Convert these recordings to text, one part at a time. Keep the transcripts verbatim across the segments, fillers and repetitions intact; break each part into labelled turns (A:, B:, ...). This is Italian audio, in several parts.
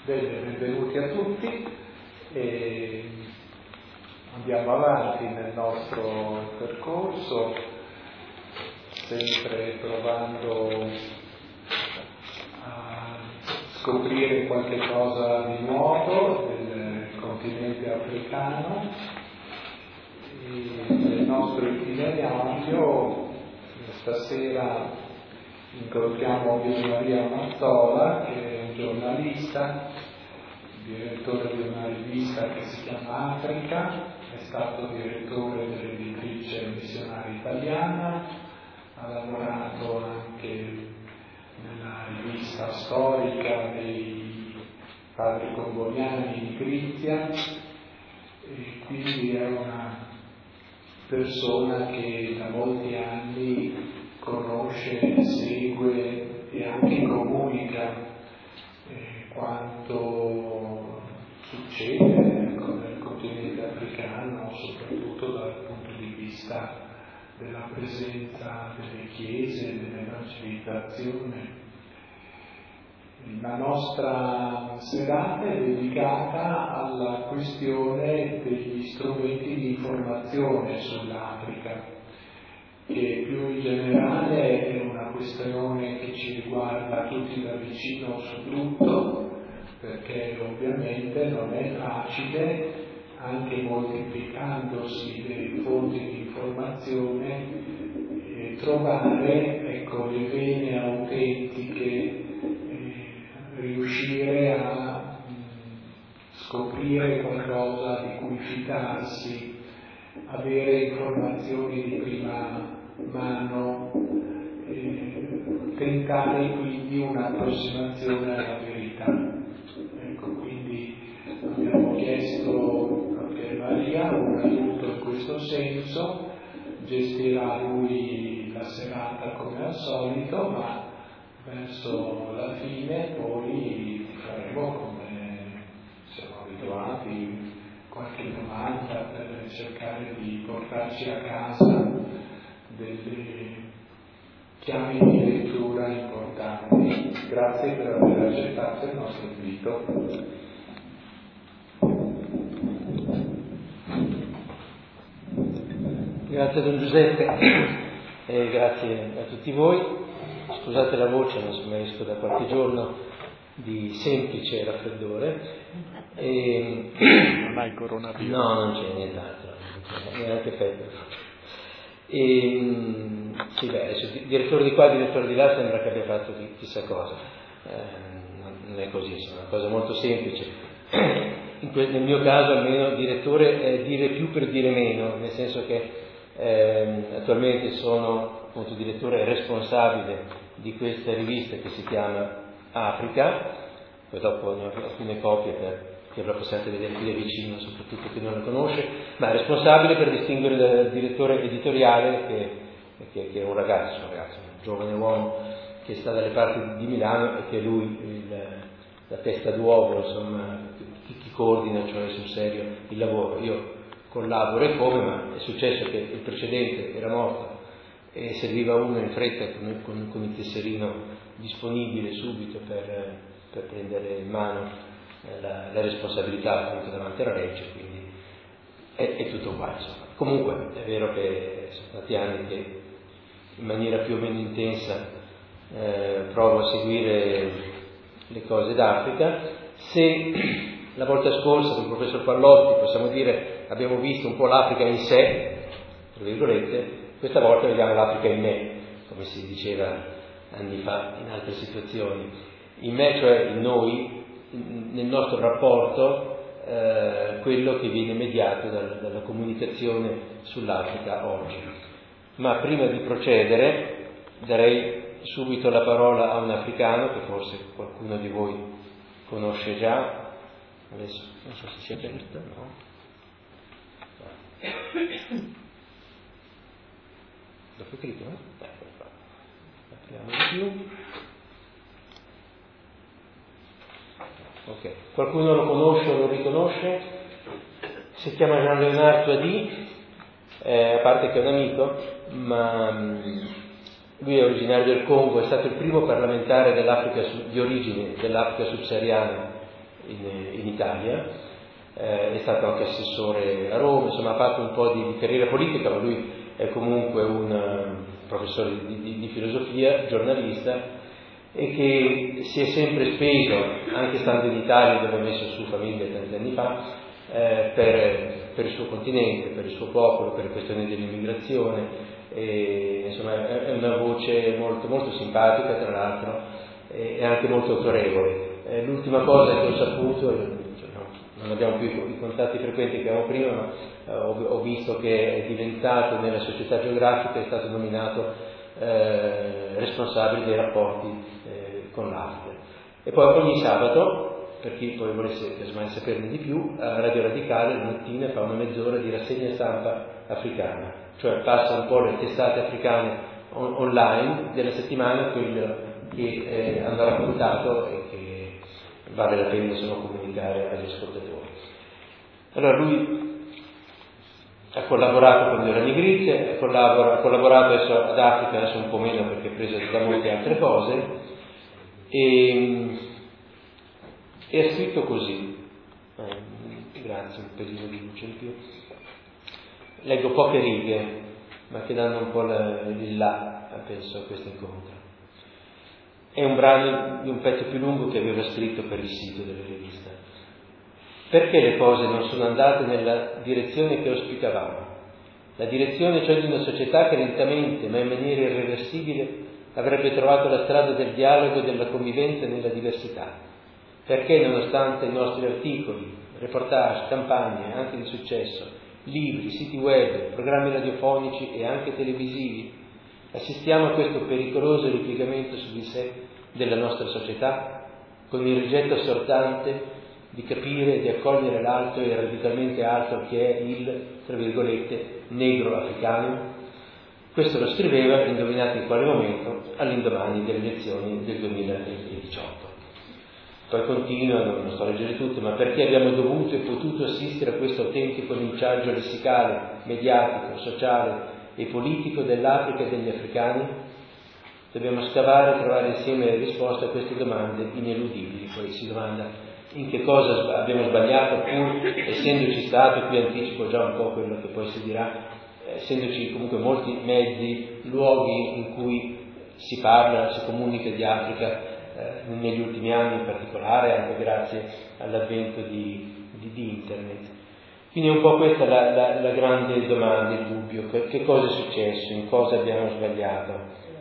A: Bene, benvenuti a tutti e andiamo avanti nel nostro percorso, sempre provando a scoprire qualche cosa di nuovo del continente africano e nel nostro itinerario. Stasera incontriamo Pier Maria Mazzola, che è un giornalista, direttore di una rivista che si chiama Africa, è stato direttore dell'editrice Missionaria Italiana, ha lavorato anche nella rivista storica dei padri congoliani in Crizia e quindi è una persona che da molti anni conosce, segue e anche comunica eh, quanto succede ecco, nel continente africano, soprattutto dal punto di vista della presenza delle chiese, dell'evangelizzazione. La nostra serata è dedicata alla questione degli strumenti di informazione sull'Africa, che più in generale è una questione che ci riguarda tutti da vicino su tutto, perché ovviamente non è facile, anche moltiplicandosi le fonti di informazione, eh, trovare ecco, le vene autentiche, eh, riuscire a mh, scoprire qualcosa di cui fidarsi, avere informazioni di prima mano, eh, tentare quindi un'approssimazione alla verità. Ecco, quindi abbiamo chiesto a Pier Maria un aiuto in questo senso, gestirà lui la serata come al solito, ma verso la fine poi faremo come siamo abituati, qualche domanda per cercare di portarci a casa delle chiavi di lettura importanti. Grazie per aver accettato il nostro invito.
B: Grazie Don Giuseppe e grazie a tutti voi. Scusate la voce, non so, esco da qualche giorno di semplice raffreddore. E...
C: non hai coronavirus?
B: No, non c'è nient'altro, neanche febbre. E, sì, beh, adesso, direttore di qua, direttore di là, sembra che abbia fatto chissà cosa. Eh, non è così, è una cosa molto semplice. In que- nel mio caso, almeno, direttore è dire più per dire meno, nel senso che eh, attualmente sono appunto direttore responsabile di questa rivista che si chiama Africa, poi dopo ne ho alcune copie per che la possiate vedere qui da vicino, soprattutto chi non la conosce, ma è responsabile per distinguere dal direttore editoriale che, che, che è un ragazzo, un ragazzo, un giovane uomo che sta dalle parti di Milano e che è lui il, la testa d'uovo, insomma, chi, chi coordina, cioè sul serio, il lavoro. Io collaboro e come, ma è successo che il precedente era morto e serviva uno in fretta con, con, con il tesserino disponibile subito per, per prendere in mano La, la responsabilità appunto davanti alla legge, quindi è, è tutto qua, insomma. Comunque è vero che sono stati anni che in maniera più o meno intensa eh, provo a seguire le cose d'Africa. Se la volta scorsa con il professor Pallotti possiamo dire abbiamo visto un po' l'Africa in sé, tra virgolette, questa volta vediamo l'Africa in me, come si diceva anni fa in altre situazioni. In me, cioè in noi, nel nostro rapporto, eh, quello che viene mediato dal, dalla comunicazione sull'Africa oggi. Ma prima di procedere darei subito la parola a un africano che forse qualcuno di voi conosce già. Adesso non so se si è aperta, no? Dopo clicco, no? Apriamo di più. Ok, qualcuno lo conosce o lo riconosce? Si chiama Jean-Léonard Touady, eh, a parte che è un amico, ma mh, lui è originario del Congo, è stato il primo parlamentare dell'Africa di origine dell'Africa subsahariana in, in Italia, eh, è stato anche assessore a Roma, insomma ha fatto un po' di, di carriera politica, ma lui è comunque un uh, professore di, di, di filosofia, giornalista, e che si è sempre speso, anche stando in Italia dove ha messo su famiglia tanti anni fa, eh, per, per il suo continente, per il suo popolo, per le questioni dell'immigrazione, e, insomma è una voce molto, molto simpatica, tra l'altro, e anche molto autorevole. Eh, l'ultima cosa che ho saputo, cioè, no, non abbiamo più i contatti frequenti che avevamo prima, ma eh, ho, ho visto che è diventato nella Società Geografica, è stato nominato Eh, responsabile dei rapporti eh, con l'Africa. E poi ogni sabato, per chi poi volesse casomai saperne di più, a Radio Radicale la mattina fa una mezz'ora di rassegna stampa africana, cioè passa un po' le testate africane on- online della settimana, quello che eh, hanno raccontato e che vale la pena insomma comunicare agli ascoltatori. Allora lui ha collaborato con le Ranigrize, ha collaborato adesso ad Africa, adesso un po' meno perché è preso da molte altre cose, e, e ha scritto così, eh, grazie, un pelino di luce in più, leggo poche righe, ma che danno un po' la, il là, penso, a questo incontro. È un brano di un pezzo più lungo che aveva scritto per il sito della rivista. Perché le cose non sono andate nella direzione che auspicavamo? La direzione cioè di una società che lentamente, ma in maniera irreversibile, avrebbe trovato la strada del dialogo e della convivenza nella diversità. Perché nonostante i nostri articoli, reportage, campagne, anche di successo, libri, siti web, programmi radiofonici e anche televisivi, assistiamo a questo pericoloso ripiegamento su di sé della nostra società, con il rigetto assortante di capire e di accogliere l'altro e radicalmente altro che è il, tra virgolette, negro africano? Questo lo scriveva, indovinate in quale momento, all'indomani delle elezioni del duemiladiciotto. Poi continua, non sto a leggere tutto, ma perché abbiamo dovuto e potuto assistere a questo autentico linciaggio lessicale, mediatico, sociale e politico dell'Africa e degli africani? Dobbiamo scavare e trovare insieme le risposte a queste domande ineludibili. Poi si domanda in che cosa abbiamo sbagliato, pur essendoci stato, qui anticipo già un po' quello che poi si dirà, essendoci comunque molti mezzi, luoghi in cui si parla, si comunica di Africa, eh, negli ultimi anni in particolare, anche grazie all'avvento di, di, di internet. Quindi è un po' questa la, la, la grande domanda, il dubbio, che, che cosa è successo, in cosa abbiamo sbagliato.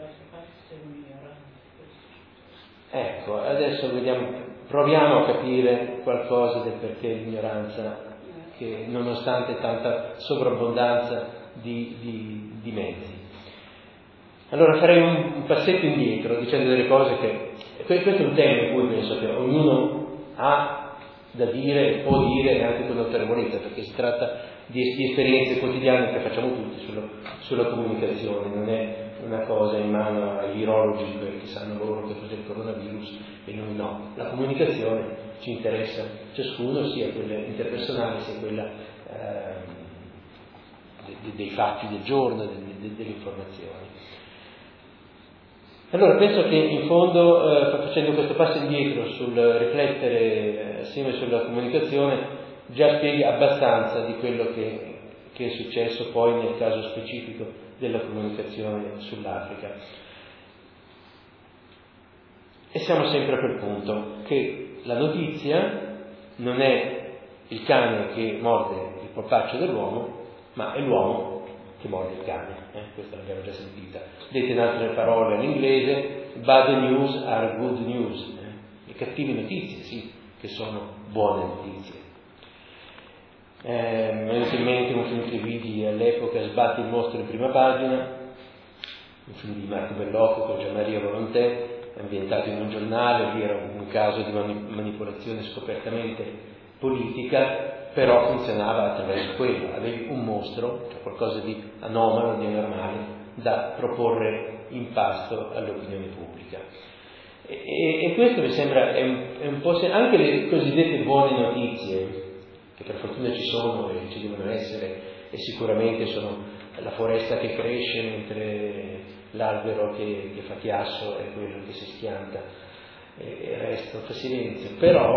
B: Ecco, adesso vediamo. Proviamo a capire qualcosa del perché l'ignoranza, che nonostante tanta sovrabbondanza di, di, di mezzi. Allora farei un, un passetto indietro dicendo delle cose che... Questo è un tema in cui penso che ognuno ha da dire, può dire anche con autorevolezza, perché si tratta di, di esperienze quotidiane che facciamo tutti sulla, sulla comunicazione, non è una cosa in mano agli virologi che sanno loro che cos'è il coronavirus e noi no. La comunicazione ci interessa ciascuno, sia quella interpersonale sia quella eh, de, de, dei fatti del giorno, de, de, delle informazioni. Allora penso che in fondo, eh, facendo questo passo indietro sul riflettere eh, assieme sulla comunicazione, già spieghi abbastanza di quello che, che è successo poi nel caso specifico della comunicazione sull'Africa. E siamo sempre a quel punto che la notizia non è il cane che morde il polpaccio dell'uomo, ma è l'uomo che morde il cane. Eh? Questa l'abbiamo già sentita. Dette in altre parole all'inglese, bad news are good news. Eh? Le cattive notizie, sì, che sono buone notizie. Eh, mi è venuto in mente un film che vidi all'epoca, Sbatti il mostro in prima pagina, un film di Marco Bellocco con Gianmaria Volontè, ambientato in un giornale. Lì era un caso di manipolazione scopertamente politica, però funzionava attraverso quello. Avevi un mostro, cioè qualcosa di anomalo, di anormale, da proporre in pasto all'opinione pubblica. E, e, e questo mi sembra è un, è un po' se, anche le cosiddette buone notizie, che per fortuna ci sono e ci devono essere, e sicuramente sono la foresta che cresce mentre l'albero che, che fa chiasso è quello che si schianta e il resto fa silenzio, però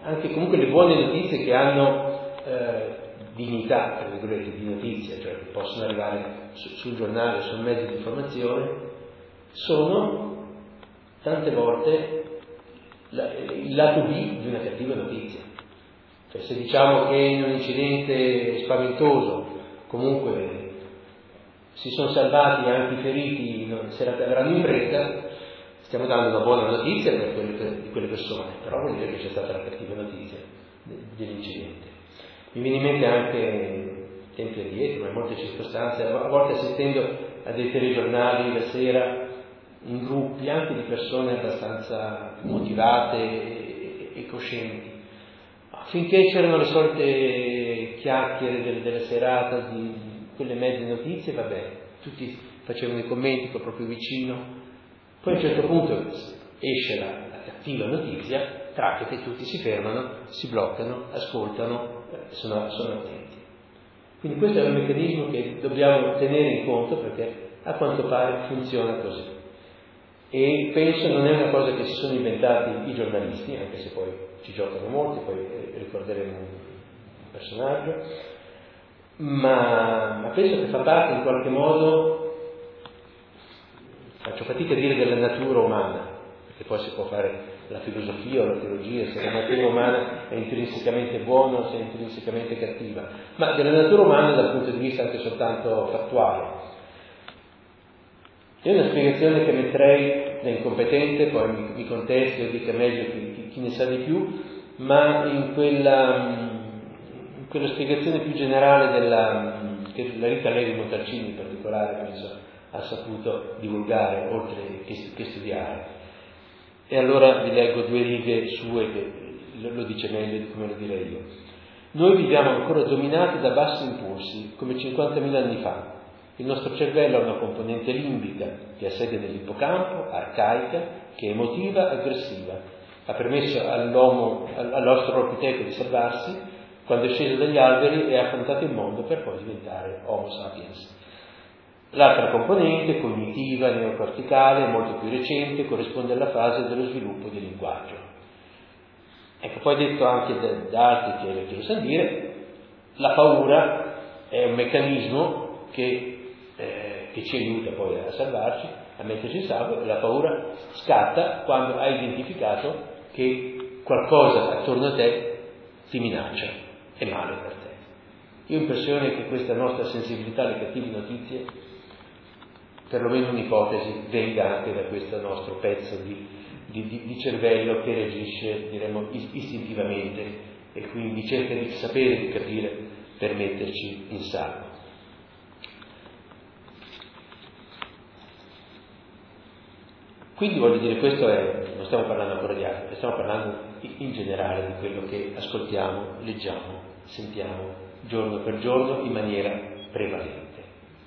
B: anche comunque le buone notizie che hanno eh, dignità, tra virgolette, di notizia, cioè che possono arrivare su, sul giornale, sul mezzo di informazione, sono tante volte la, il lato B di una cattiva notizia. Cioè, se diciamo che in un incidente spaventoso comunque si sono salvati anche i feriti, non se la caveranno in fretta, stiamo dando una buona notizia per quelle, per, di quelle persone, però vuol dire che c'è stata la cattiva notizia dell'incidente. Mi viene in mente anche tempi addietro, ma in molte circostanze, a volte assistendo a dei telegiornali la sera, in gruppi anche di persone abbastanza motivate e, e coscienti, finché c'erano le solite chiacchiere delle, della serata, di quelle mezze notizie, vabbè, tutti facevano i commenti col proprio vicino. Poi a un certo punto esce la, la cattiva notizia, tratta che tutti si fermano, si bloccano, ascoltano, sono, sono attenti. Quindi questo è un meccanismo che dobbiamo tenere in conto, perché a quanto pare funziona così. E penso non è una cosa che si sono inventati i giornalisti, anche se poi ci giocano molti, poi ricorderemo un personaggio, ma, ma penso che fa parte in qualche modo, faccio fatica a dire, della natura umana, perché poi si può fare la filosofia o la teologia, se la natura umana è intrinsecamente buona o se è intrinsecamente cattiva, ma della natura umana dal punto di vista anche soltanto fattuale. È una spiegazione che metterei da incompetente, poi mi, mi contesti o dica meglio chi, chi, chi ne sa di più, ma in quella, in quella spiegazione più generale della, che la Rita Levi Montalcini in particolare penso ha saputo divulgare oltre che, che studiare. E allora vi leggo due righe sue che lo dice meglio di come lo direi io. Noi viviamo ancora dominati da bassi impulsi, come cinquantamila anni fa. Il nostro cervello ha una componente limbica che ha sede nell'ippocampo, arcaica, che è emotiva, aggressiva. Ha permesso all'uomo, all'australopiteco di salvarsi quando è sceso dagli alberi e ha affrontato il mondo per poi diventare Homo sapiens. L'altra componente, cognitiva, neocorticale, molto più recente, corrisponde alla fase dello sviluppo del linguaggio. Ecco, poi detto anche da, da altri che lo sanno dire, la paura è un meccanismo che Eh, che ci aiuta poi a salvarci, a metterci in salvo. La paura scatta quando hai identificato che qualcosa attorno a te ti minaccia, è male per te. Io ho l'impressione che questa nostra sensibilità alle cattive notizie, perlomeno un'ipotesi, venga anche da questo nostro pezzo di, di, di, di cervello che reagisce, diremmo, istintivamente e quindi cerca di sapere, di capire per metterci in salvo. Quindi voglio dire, questo è, non stiamo parlando ancora di altro, stiamo parlando in generale di quello che ascoltiamo, leggiamo, sentiamo giorno per giorno in maniera prevalente.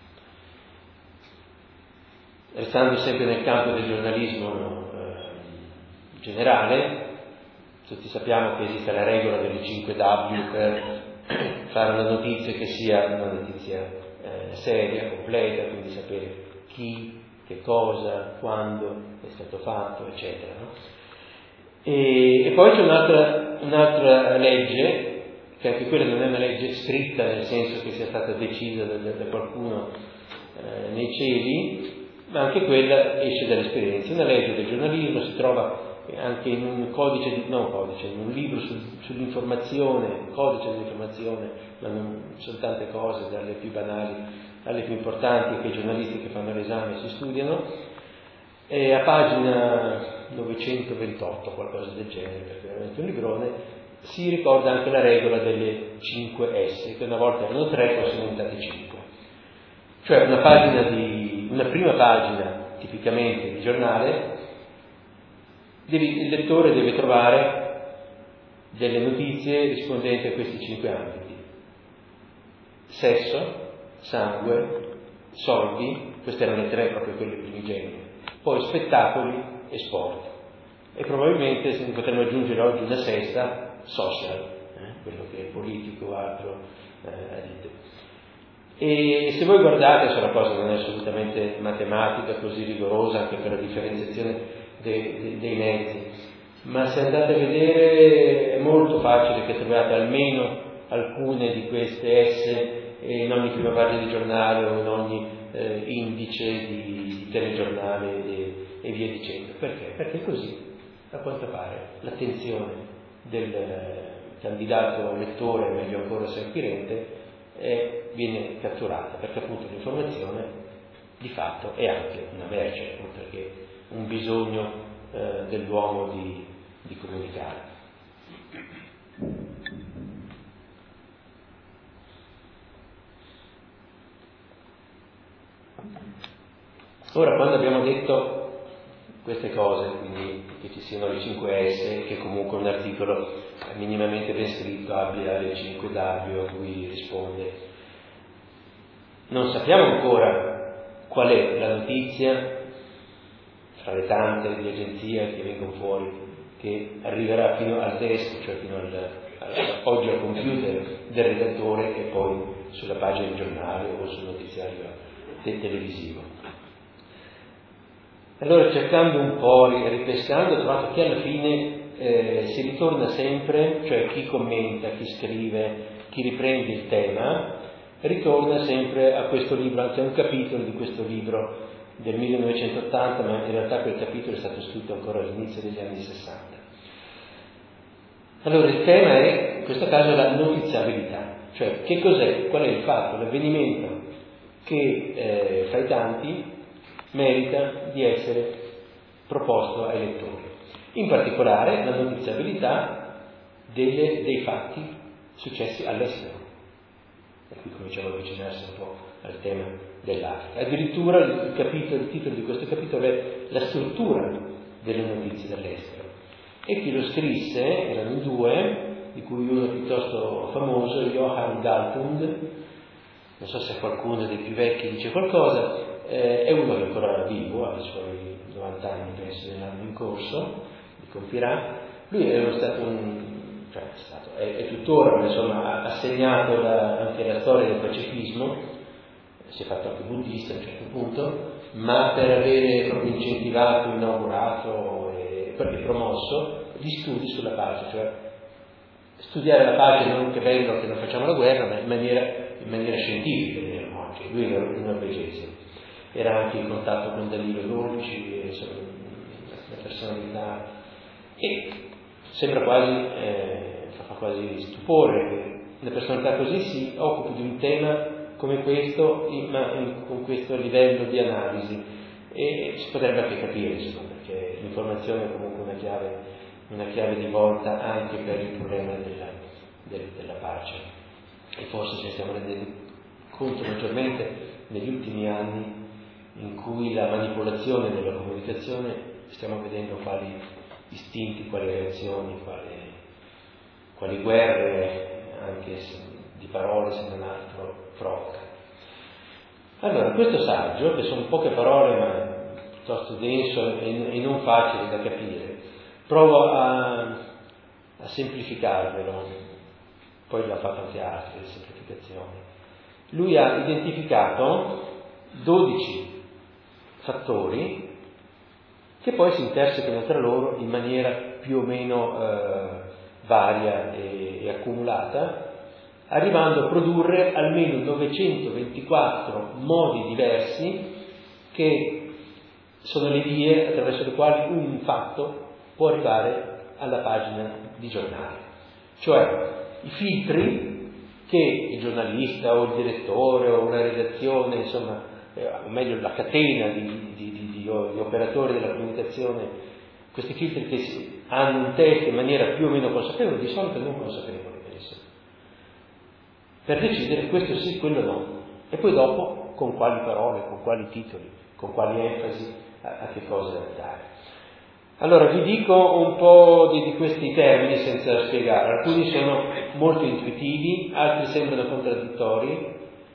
B: Restando sempre nel campo del giornalismo eh, generale, tutti sappiamo che esiste la regola delle cinque W per fare una notizia che sia una notizia eh, seria, completa, quindi sapere chi, che cosa, quando è stato fatto, eccetera. No? E, e poi c'è un'altra, un'altra legge, che anche quella non è una legge scritta nel senso che sia stata decisa da, da qualcuno eh, nei cieli, ma anche quella esce dall'esperienza. Una legge del giornalismo si trova anche in un codice, di, non codice, in un libro sul, sull'informazione, un codice dell'informazione, ma non sono tante cose, dalle più banali alle più importanti che i giornalisti che fanno l'esame si studiano, e a pagina novecentoventotto, qualcosa del genere, perché è veramente un librone, si ricorda anche la regola delle cinque S, che una volta erano tre, poi sono diventate cinque. Cioè una pagina di, una prima pagina tipicamente di giornale, devi, il lettore deve trovare delle notizie rispondenti a questi cinque ambiti: sesso, sangue, soldi, queste erano le tre, proprio quelle primigenie, poi spettacoli e sport, e probabilmente se ne potremmo aggiungere oggi una sesta, social, eh, quello che è politico o altro eh, e se voi guardate, se la cosa non è assolutamente matematica così rigorosa anche per la differenziazione dei, dei, dei mezzi, ma se andate a vedere è molto facile che troviate almeno alcune di queste S in ogni prima pagina di giornale o in ogni eh, indice di, di telegiornale e, e via dicendo. Perché? Perché così, a quanto pare, l'attenzione del eh, candidato lettore, meglio ancora se acquirente, eh, viene catturata, perché appunto l'informazione di fatto è anche una merce, oltre che un bisogno eh, dell'uomo di, di comunicare. Ora, quando abbiamo detto queste cose, quindi che ci siano le cinque S, che comunque un articolo minimamente ben scritto abbia le cinque W a cui risponde, non sappiamo ancora qual è la notizia, fra le tante di agenzia che vengono fuori, che arriverà fino al desk, cioè fino al, al, oggi al computer del redattore e poi sulla pagina del giornale o sul notiziario del televisivo. Allora, cercando un po' e ripescando, ho trovato che alla fine eh, si ritorna sempre, cioè chi commenta, chi scrive, chi riprende il tema, ritorna sempre a questo libro, anzi a un capitolo di questo libro del millenovecentottanta, ma in realtà quel capitolo è stato scritto ancora all'inizio degli anni sessanta. Allora, il tema è, in questo caso, la notiziabilità, cioè che cos'è, qual è il fatto, l'avvenimento che eh, fra i tanti merita di essere proposto ai lettori. In particolare la notiziabilità delle, dei fatti successi all'estero. E qui cominciamo a avvicinarsi un po' al tema dell'Africa. Addirittura il, capitolo, il titolo di questo capitolo è la struttura delle notizie dall'estero. E chi lo scrisse, erano in due, di cui uno piuttosto famoso, Johann Galtung, non so se qualcuno dei più vecchi dice qualcosa, eh, è uno che è ancora vivo, ha i suoi novanta anni, penso, nell'anno in corso, li compirà. Lui è stato un, cioè è, stato, è, è tuttora, ma insomma, ha segnato la, anche la storia del pacifismo, si è fatto anche buddista a un certo punto, ma per avere proprio incentivato, inaugurato e, e promosso gli studi sulla pace, cioè studiare la pace non che bello che non facciamo la guerra, ma in maniera, in maniera scientifica, diremmo anche. Lui era un norvegese, era anche in contatto con Danilo Dolci, insomma, una personalità, e sembra quasi, eh, fa quasi stupore che una personalità così si occupi di un tema come questo, ma con questo livello di analisi, e si potrebbe anche capire, insomma, perché l'informazione è comunque una chiave, una chiave di volta anche per il problema della, del, della pace, e forse ce ne stiamo rendendo conto maggiormente negli ultimi anni in cui la manipolazione della comunicazione, stiamo vedendo quali istinti, quali reazioni, quali, quali guerre, anche di parole se non altro, provoca. Allora, questo saggio, che sono poche parole ma piuttosto denso e, e non facile da capire, provo a, a semplificarvelo, poi l'ha fatto anche altre semplificazioni. Lui ha identificato dodici fattori che poi si intersecano tra loro in maniera più o meno eh, varia e, e accumulata, arrivando a produrre almeno novecentoventiquattro modi diversi che sono le vie attraverso le quali un fatto può arrivare alla pagina di giornale. Cioè i filtri che il giornalista o il direttore o una redazione, insomma, eh, o meglio la catena di, di, di, di, di operatori della comunicazione, questi filtri che si, hanno un testo in maniera più o meno consapevole, di solito non consapevole, penso, per decidere questo sì, quello no, e poi dopo con quali parole, con quali titoli, con quali enfasi, a, a che cosa dare. Allora vi dico un po' di, di questi termini senza spiegare. Alcuni sono molto intuitivi, altri sembrano contraddittori.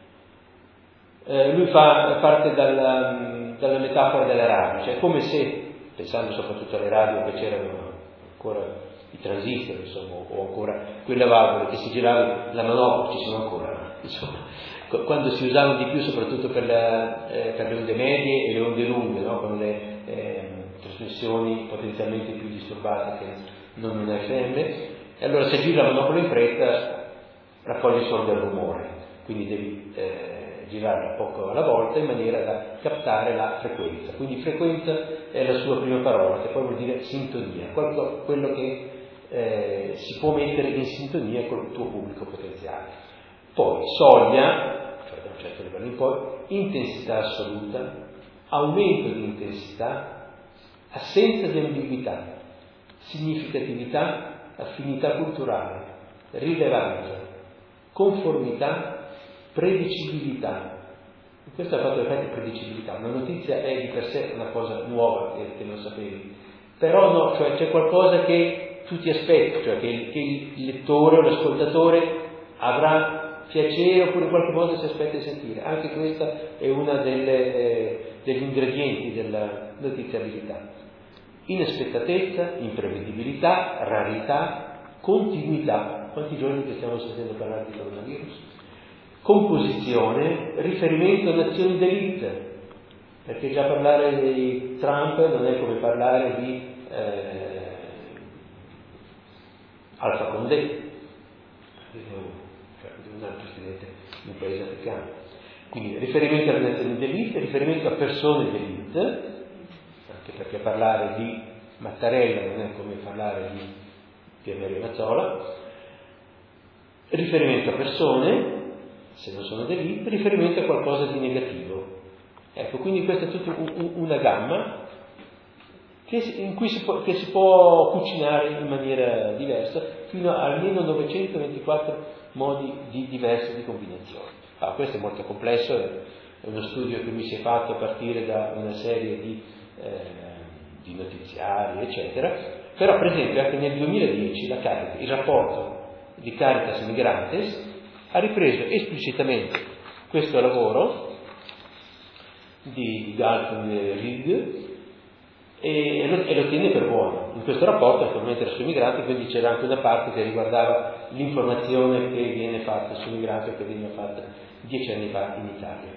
B: Eh, lui fa parte dalla, dalla metafora della radio, cioè come se, pensando soprattutto alle radio che c'erano ancora i transistor, insomma, o ancora quelle valvole che si giravano, la manopola, ci sono ancora, insomma, quando si usavano di più soprattutto per, la, eh, per le onde medie e le onde lunghe, no? Con le eh, trasmissioni potenzialmente più disturbate che non in F M, e allora se giri la monopola in fretta raccogli solo del rumore, quindi devi eh, girarla poco alla volta in maniera da captare la frequenza. Quindi frequenza è la sua prima parola, che poi vuol dire sintonia, quello, quello che eh, si può mettere in sintonia con il tuo pubblico potenziale. Poi soglia, cioè da un certo livello in poi, intensità assoluta, aumento di intensità, assenza di ambiguità, significatività, affinità culturale, rilevanza, conformità, predicibilità. Questo ha fatto effetto predicibilità. Una notizia è di per sé una cosa nuova che, che non sapevi, però no, cioè c'è qualcosa che tu ti aspetti, cioè che il, che il lettore o l'ascoltatore avrà piacere oppure in qualche modo si aspetta di sentire. Anche questa è una delle, eh, degli ingredienti della notiziabilità. Inaspettatezza, imprevedibilità, rarità, continuità. Quanti giorni che stiamo sentendo parlare di coronavirus? Composizione, riferimento a nazioni d'élite, perché già parlare di Trump non è come parlare di eh, Alpha Condé, cioè di un altro presidente di un paese africano. Quindi riferimento alle nazioni d'élite, riferimento a persone d'élite, anche perché parlare di Mattarella non è come parlare di Pier Mazzola, riferimento a persone, se non sono d'élite, riferimento a qualcosa di negativo. Ecco, quindi questa è tutta una gamma che, in cui si può, che si può cucinare in maniera diversa, fino a almeno novecentoventiquattro modi di, diversi di combinazione. Ah, questo è molto complesso, è uno studio che mi si è fatto a partire da una serie di, eh, di notiziari, eccetera. Però, per esempio, anche nel duemiladieci la Caritas, il rapporto di Caritas Migrantes ha ripreso esplicitamente questo lavoro di Galton e Reed e lo, e lo tiene per buono. In questo rapporto attualmente era sui migranti, quindi c'era anche una parte che riguardava l'informazione che viene fatta sui migranti o che veniva fatta dieci anni fa in Italia.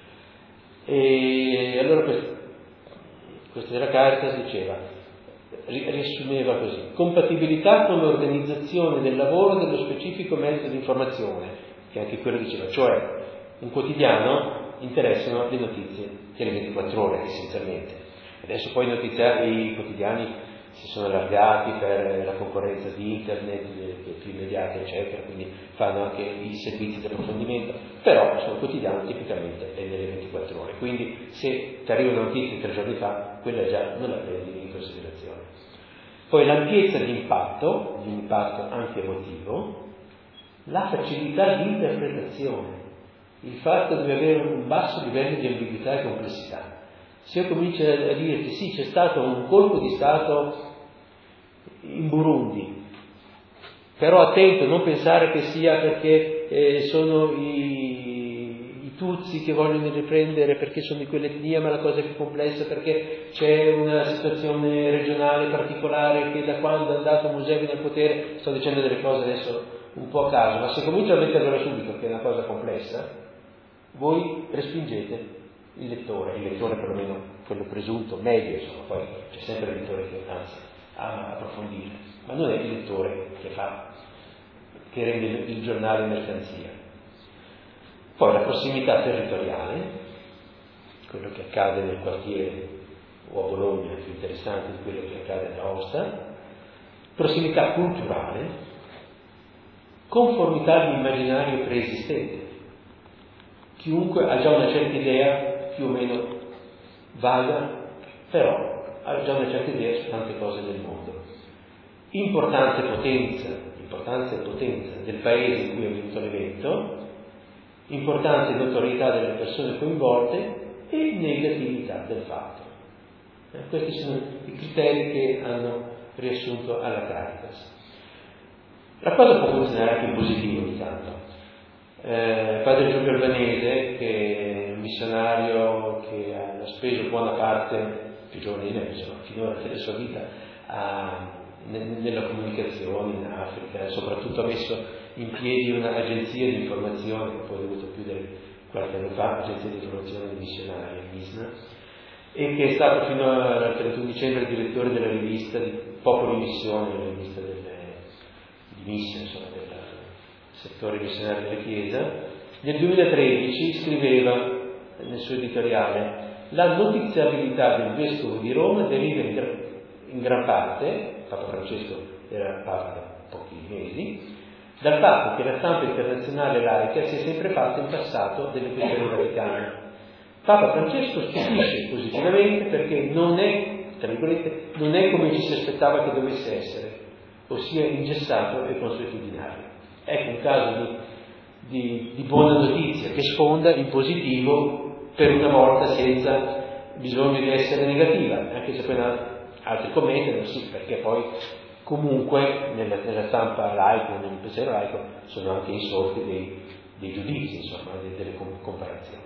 B: E allora questo, questo della Caritas diceva, riassumeva così: compatibilità con l'organizzazione del lavoro dello specifico mezzo di informazione, che anche quello diceva, cioè un quotidiano interessano le notizie delle ventiquattro ore essenzialmente. Adesso poi i notiziari, i quotidiani si sono allargati per la concorrenza di internet, le più immediate eccetera, quindi fanno anche i servizi di approfondimento, però sul quotidiano tipicamente è nelle ventiquattro ore, quindi se ti arriva una notizia tre giorni fa, quella già non la prendi in considerazione. Poi l'ampiezza di impatto, di impatto anche emotivo, la facilità di interpretazione, il fatto di avere un basso livello di ambiguità e complessità. Se io comincio a dirti sì, c'è stato un colpo di Stato in Burundi, però attento, non pensare che sia perché eh, sono i, i Tutsi che vogliono riprendere perché sono di quell'etnia, ma la cosa è più complessa perché c'è una situazione regionale particolare che da quando è andato Museveni al potere, sto dicendo delle cose adesso un po' a caso, ma se comincio a mettervelo subito che è una cosa complessa, voi respingete il lettore, il lettore perlomeno quello presunto, medio, insomma, poi c'è sempre il lettore che anzi ama approfondire, ma non è il lettore che fa, che rende il giornale mercanzia. Poi la prossimità territoriale, quello che accade nel quartiere o a Bologna è più interessante di quello che accade ad Aosta, prossimità culturale, conformità all'immaginario preesistente. Chiunque ha già una certa idea più o meno vaga, però ha già una certa idea su tante cose del mondo. Importanza e potenza, importanza e potenza del paese in cui è avvenuto l'evento, importanza e notorietà delle persone coinvolte e negatività del fatto. Eh, questi sono i criteri che hanno riassunto alla Caritas. La cosa può funzionare anche in positivo ogni tanto. Eh, padre Giulio Albanese, che è un missionario che ha speso buona parte, più giovane di me, insomma, finora della sua vita, a, nella comunicazione in Africa, soprattutto ha messo in piedi un'agenzia di informazione che poi ha dovuto chiudere qualche anno fa, agenzia di informazione dei missionari, l'I S N A, e che è stato fino al trentuno dicembre direttore della rivista di Popolo di Missione, la rivista delle, di Missa, insomma, del settore missionario della Chiesa. Nel duemilatredici scriveva nel suo editoriale: la notiziabilità del Vescovo di Roma deriva in, gra- in gran parte, Papa Francesco era Papa da pochi mesi, dal fatto che la stampa internazionale laica si è sempre fatta in passato delle questioni vaticane. Papa Francesco stupisce positivamente perché non è, tra virgolette, non è come ci si aspettava che dovesse essere, ossia ingessato e consuetudinario. Ecco un caso di, di, di buona notizia che sfonda in positivo per una volta senza bisogno di essere negativa, anche se poi altri commentano sì, perché poi comunque nella, nella stampa laica, nel pensiero laico, sono anche insorti dei, dei giudizi, insomma, delle, delle comparazioni.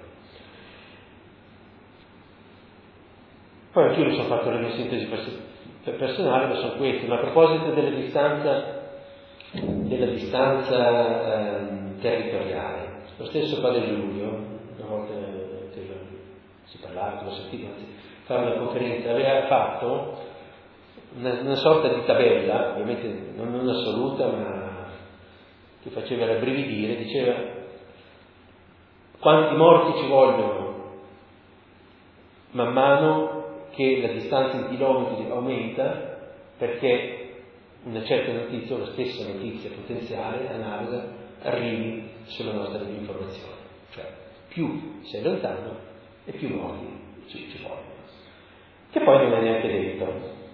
B: Poi anch'io mi sono fatto la mia sintesi personale, ma sono queste. Ma a proposito della distanza, della distanza ehm, territoriale, lo stesso Padre Giulio, una volta che si parlava, l'ho sentito fare una conferenza, aveva fatto una, una sorta di tabella, ovviamente non, non assoluta, ma che faceva rabbrividire, diceva quanti morti ci vogliono man mano che la distanza in chilometri aumenta perché una certa notizia o la stessa notizia potenziale, analoga, arrivi sulla nostra informazione. Cioè, più sei lontano e più morti ci, ci vogliono. Che poi non è neanche detto.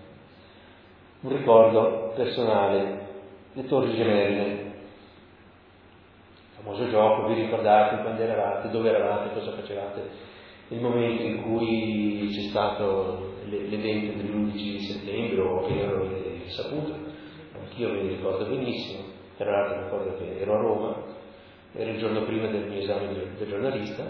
B: Un ricordo personale, le Torri Gemelle, famoso gioco, vi ricordate quando eravate, dove eravate, cosa facevate? Il momento in cui c'è stato l'evento dell'undici settembre o che io avete saputo, anch'io me ne ricordo benissimo, tra l'altro ricordo che ero a Roma, era il giorno prima del mio esame del giornalista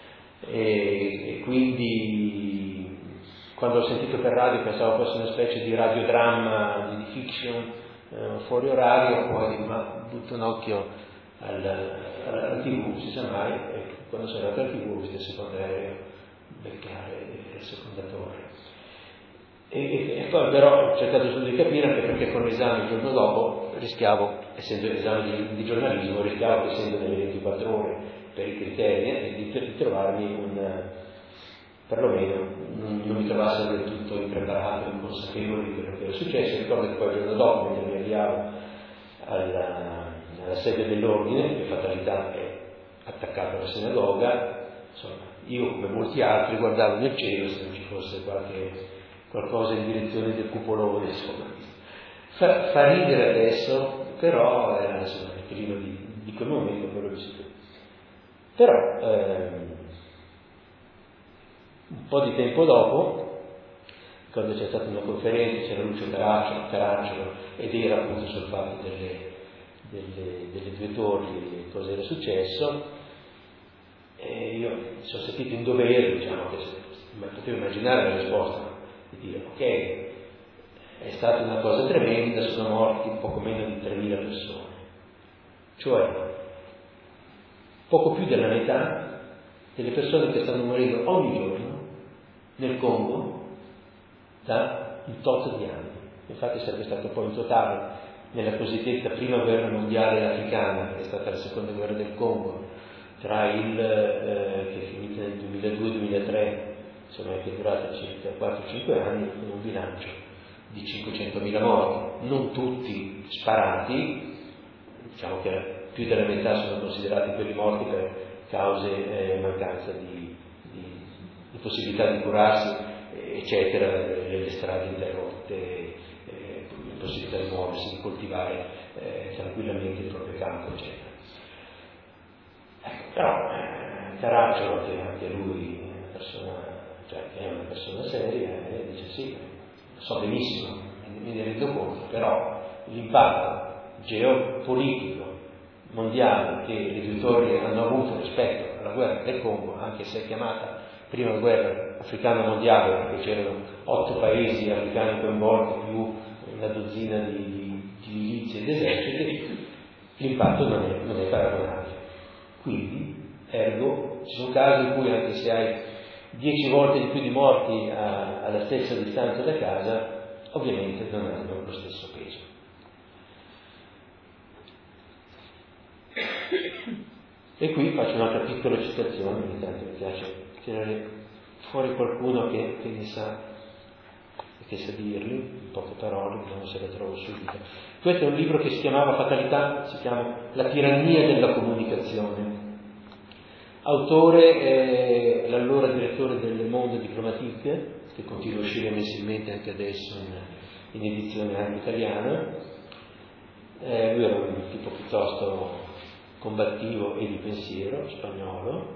B: e, e quindi quando ho sentito per radio pensavo fosse una specie di radiodramma, di fiction eh, fuori orario, poi ma butto un occhio al, alla tivù, si sa mai, e quando sono andato alla tivù ho visto il secondo aereo beccare il secondatore. E, e, e poi però ho cercato solo di capire anche perché con l'esame il giorno dopo rischiavo, essendo l'esame di, di giornalismo, rischiavo che essendo nelle ventiquattro ore per i criteri e di, di trovarmi un, perlomeno non, non mi trovassero del tutto impreparato, inconsapevole di quello che era successo. Ricordo che poi il giorno dopo, mentre mi avviavo alla, alla sede dell'ordine, che fatalità è attaccato alla sinagoga, insomma, io come molti altri guardavo nel cielo se non ci fosse qualche, qualcosa in direzione del cupolone, insomma. Fa, fa ridere adesso, però era insomma il periodo di, di quel momento quello vissuto. Però ehm, un po' di tempo dopo, quando c'è stata una conferenza, c'era Lucio Caracciolo, Caracciolo ed era appunto sul fatto delle, delle, delle due torri e cosa era successo, e io mi sono sentito in dovere, diciamo, che potevo immaginare la risposta, di dire ok, è stata una cosa tremenda, sono morti poco meno di tremila persone, cioè poco più della metà delle persone che stanno morendo ogni giorno nel Congo da un tot di anni. Infatti sarebbe stato poi in totale nella cosiddetta prima guerra mondiale africana, che è stata la seconda guerra del Congo, tra il eh, che è finita nel duemiladue duemilatré, insomma che è durata circa quattro cinque anni, con un bilancio di cinquecentomila morti, non tutti sparati, diciamo che più della metà sono considerati quelli morti per cause eh, mancanza di, di, di possibilità di curarsi, eccetera, le, le strade interrotte, eh, l'impossibilità di muoversi, di coltivare eh, tranquillamente il proprio campo, eccetera. Ecco, però eh, Caracciolo, che anche lui è una persona, cioè, che è una persona seria, eh, dice sì, so benissimo, me ne rendo conto, però l'impatto geopolitico mondiale che gli editori hanno avuto rispetto alla guerra del Congo, anche se è chiamata prima guerra africana mondiale perché c'erano otto paesi africani coinvolti più una dozzina di, di, di milizie ed eserciti, l'impatto non è, non è paragonabile. Quindi, ergo, ci sono casi in cui anche se hai dieci volte di più di morti a, alla stessa distanza da casa, ovviamente non hanno lo stesso peso. E qui faccio un'altra piccola citazione, ogni tanto mi piace tirare fuori qualcuno che, che ne sa, che sa dirli, in poche parole, vediamo se le trovo subito. Questo è un libro che si chiamava Fatalità, si chiama La tirannia della comunicazione. Autore è l'allora direttore del Monde Diplomatique, che continua a uscire mensilmente anche adesso in, in edizione anche italiana. Eh, lui era un tipo piuttosto combattivo e di pensiero, spagnolo.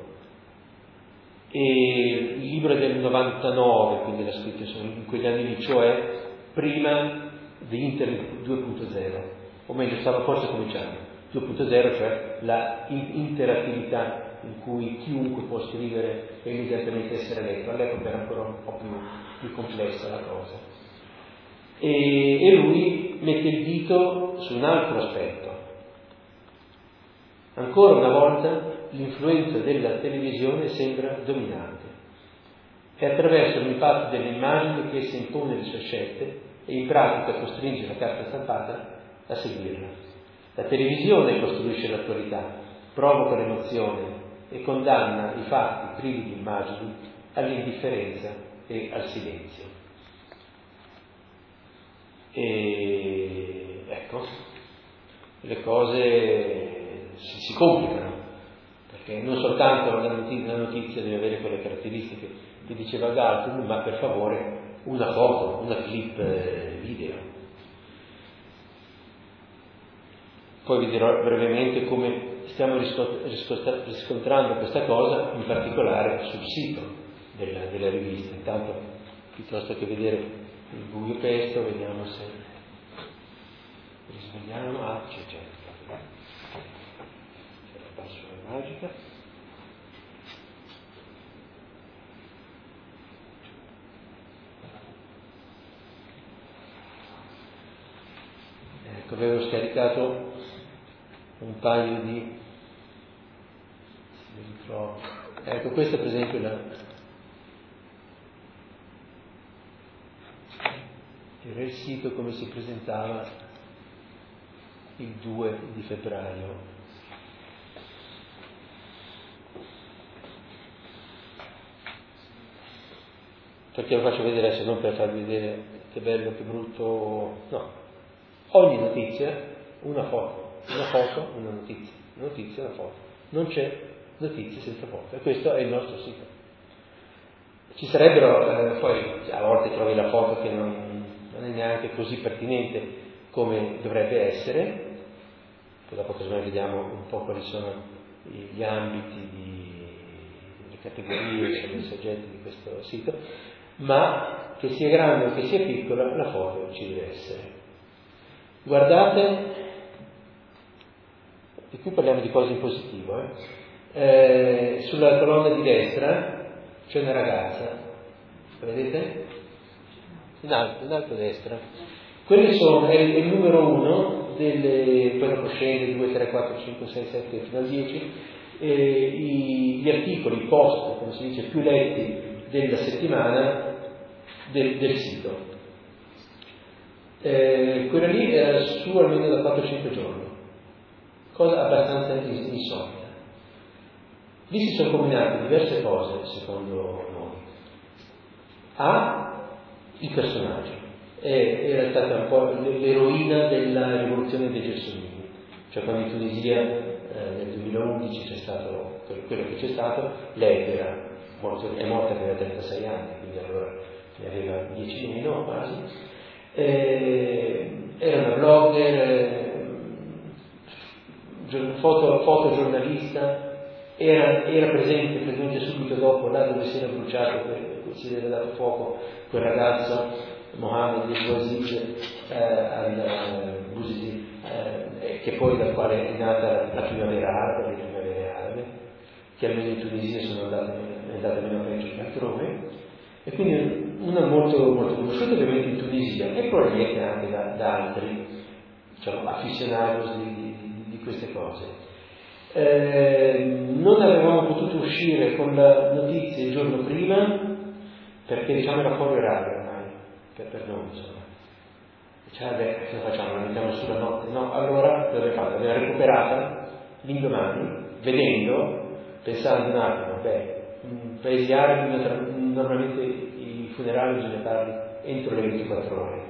B: E il libro è del novantanove, quindi l'ha scritto in quegli anni lì, cioè prima di Internet due punto zero, o meglio stava forse cominciando due punto zero, cioè la interattività in cui chiunque può scrivere e immediatamente essere letto. All'epoca era ancora un po' più, più complessa la cosa. E, e lui mette il dito su un altro aspetto. Ancora una volta l'influenza della televisione sembra dominante. È attraverso l'impatto delle immagini che essa impone le sue scelte e in pratica costringe la carta stampata a seguirla. La televisione costruisce l'attualità, provoca l'emozione e condanna i fatti privi di immagini all'indifferenza e al silenzio. E ecco, le cose si, si complicano, perché non soltanto la notizia, la notizia deve avere quelle caratteristiche che diceva Galton, ma per favore una foto, una clip video. Poi vi dirò brevemente come stiamo riscontrando questa cosa, in particolare sul sito della, della rivista. Intanto, piuttosto che vedere il buio pesto, vediamo se risvegliamo. Ah, c'è già. C'è la password magica. Ecco, avevo scaricato un paio di... Ecco, questo per esempio la... era il sito come si presentava il due di febbraio. Perché lo faccio vedere adesso non per farvi vedere che bello, che brutto, no. Ogni notizia, una foto, una foto, una notizia, una notizia, una foto. Non c'è notizie senza foto, e questo è il nostro sito. Ci sarebbero, eh, poi a volte trovi la foto che non, non è neanche così pertinente come dovrebbe essere, poi dopo casomai vediamo un po' quali sono gli ambiti, di, le categorie, i soggetti di questo sito, ma che sia grande o che sia piccola, la foto ci deve essere. Guardate, e qui parliamo di cose in positivo, eh? Eh, sulla colonna di destra c'è una ragazza, la vedete? In alto, in alto a destra. Quelli sono, è il, è il numero uno delle, poi dopo scende due, tre, quattro, cinque, sei, sette fino al dieci, eh, i, gli articoli, i post, come si dice, più letti della settimana del, del sito. Eh, quella lì era su almeno da quattro cinque giorni, cosa abbastanza insonnia. Lì si sono combinate diverse cose, secondo noi. A, i personaggi. E era stata un po' l'eroina della rivoluzione dei Gelsomini. Cioè quando in Tunisia eh, nel duemilaundici c'è stato quello che c'è stato, lei era morto, è morta che aveva trentasei anni, quindi allora ne aveva dieci meno quasi. Eh, era una blogger, eh, foto, fotogiornalista. Era, era presente, presente subito dopo, là dove si era bruciato, si era dato fuoco quel ragazzo Mohammed el-Bouazizi, eh, al Bouazizi, eh, che poi dal quale è nata la primavera araba, le primavere arabe, che almeno in Tunisia sono andate, è andata meno peggio che altrove, e quindi una molto, molto conosciuta ovviamente in Tunisia e probabilmente anche da, da altri, diciamo, aficionados di, di, di queste cose. Eh, non avevamo potuto uscire con la notizia il giorno prima perché diciamo era fuori orario ormai per, per noi, insomma. Cioè, beh, cosa facciamo? La mettiamo sulla notte? No, allora cosa abbiamo fatto? L'abbiamo recuperata l'indomani, vedendo, pensando un attimo, beh, in paesi arabi normalmente i funerali bisogna farli entro le ventiquattro ore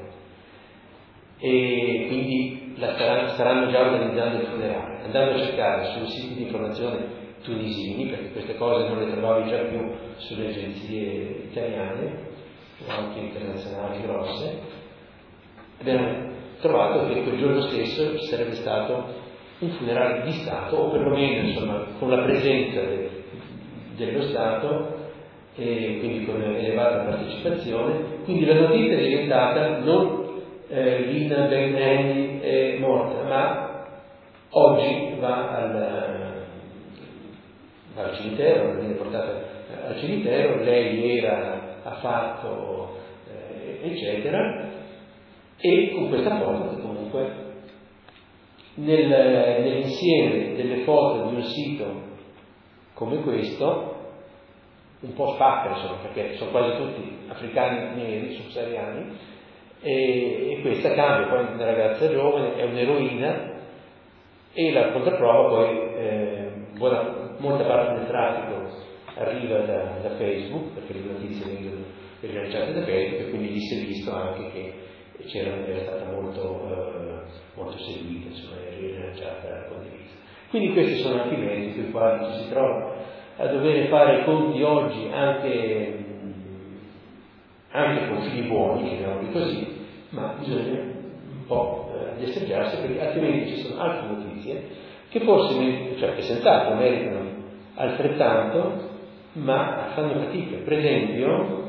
B: e quindi la staranno, staranno già organizzando il funerale. Andando a cercare sui siti di informazione tunisini, perché queste cose non le trovavi già più sulle agenzie italiane o anche internazionali grosse, abbiamo trovato che quel giorno stesso ci sarebbe stato un funerale di Stato, o perlomeno insomma con la presenza de, dello Stato e quindi con elevata partecipazione. Quindi la notizia è diventata non eh, Lina Benelli è morta, ma oggi va al, va al cimitero, viene portata al cimitero, lei era, ha fatto, eh, eccetera, e con questa foto che comunque nel, nell'insieme delle foto di un sito come questo, un po' spacca insomma, perché sono quasi tutti africani neri, subsahariani, e, e questa cambia, poi è una ragazza giovane, è un'eroina, e la controprova poi eh, buona, molta parte del traffico arriva da, da Facebook, perché le notizie vengono rilanciate da Facebook, e quindi gli si è visto anche che c'era, era stata molto, eh, molto seguita, insomma, rilanciata, condivisa. Quindi questi sono anche i meriti con i quali ci si trova a dover fare i conti oggi anche, anche con figli buoni, chiamiamoli così, ma bisogna un po' eh, destreggiarsi, perché altrimenti ci sono altre notizie che forse, cioè che senz'altro meritano altrettanto, ma fanno fatica. Per esempio,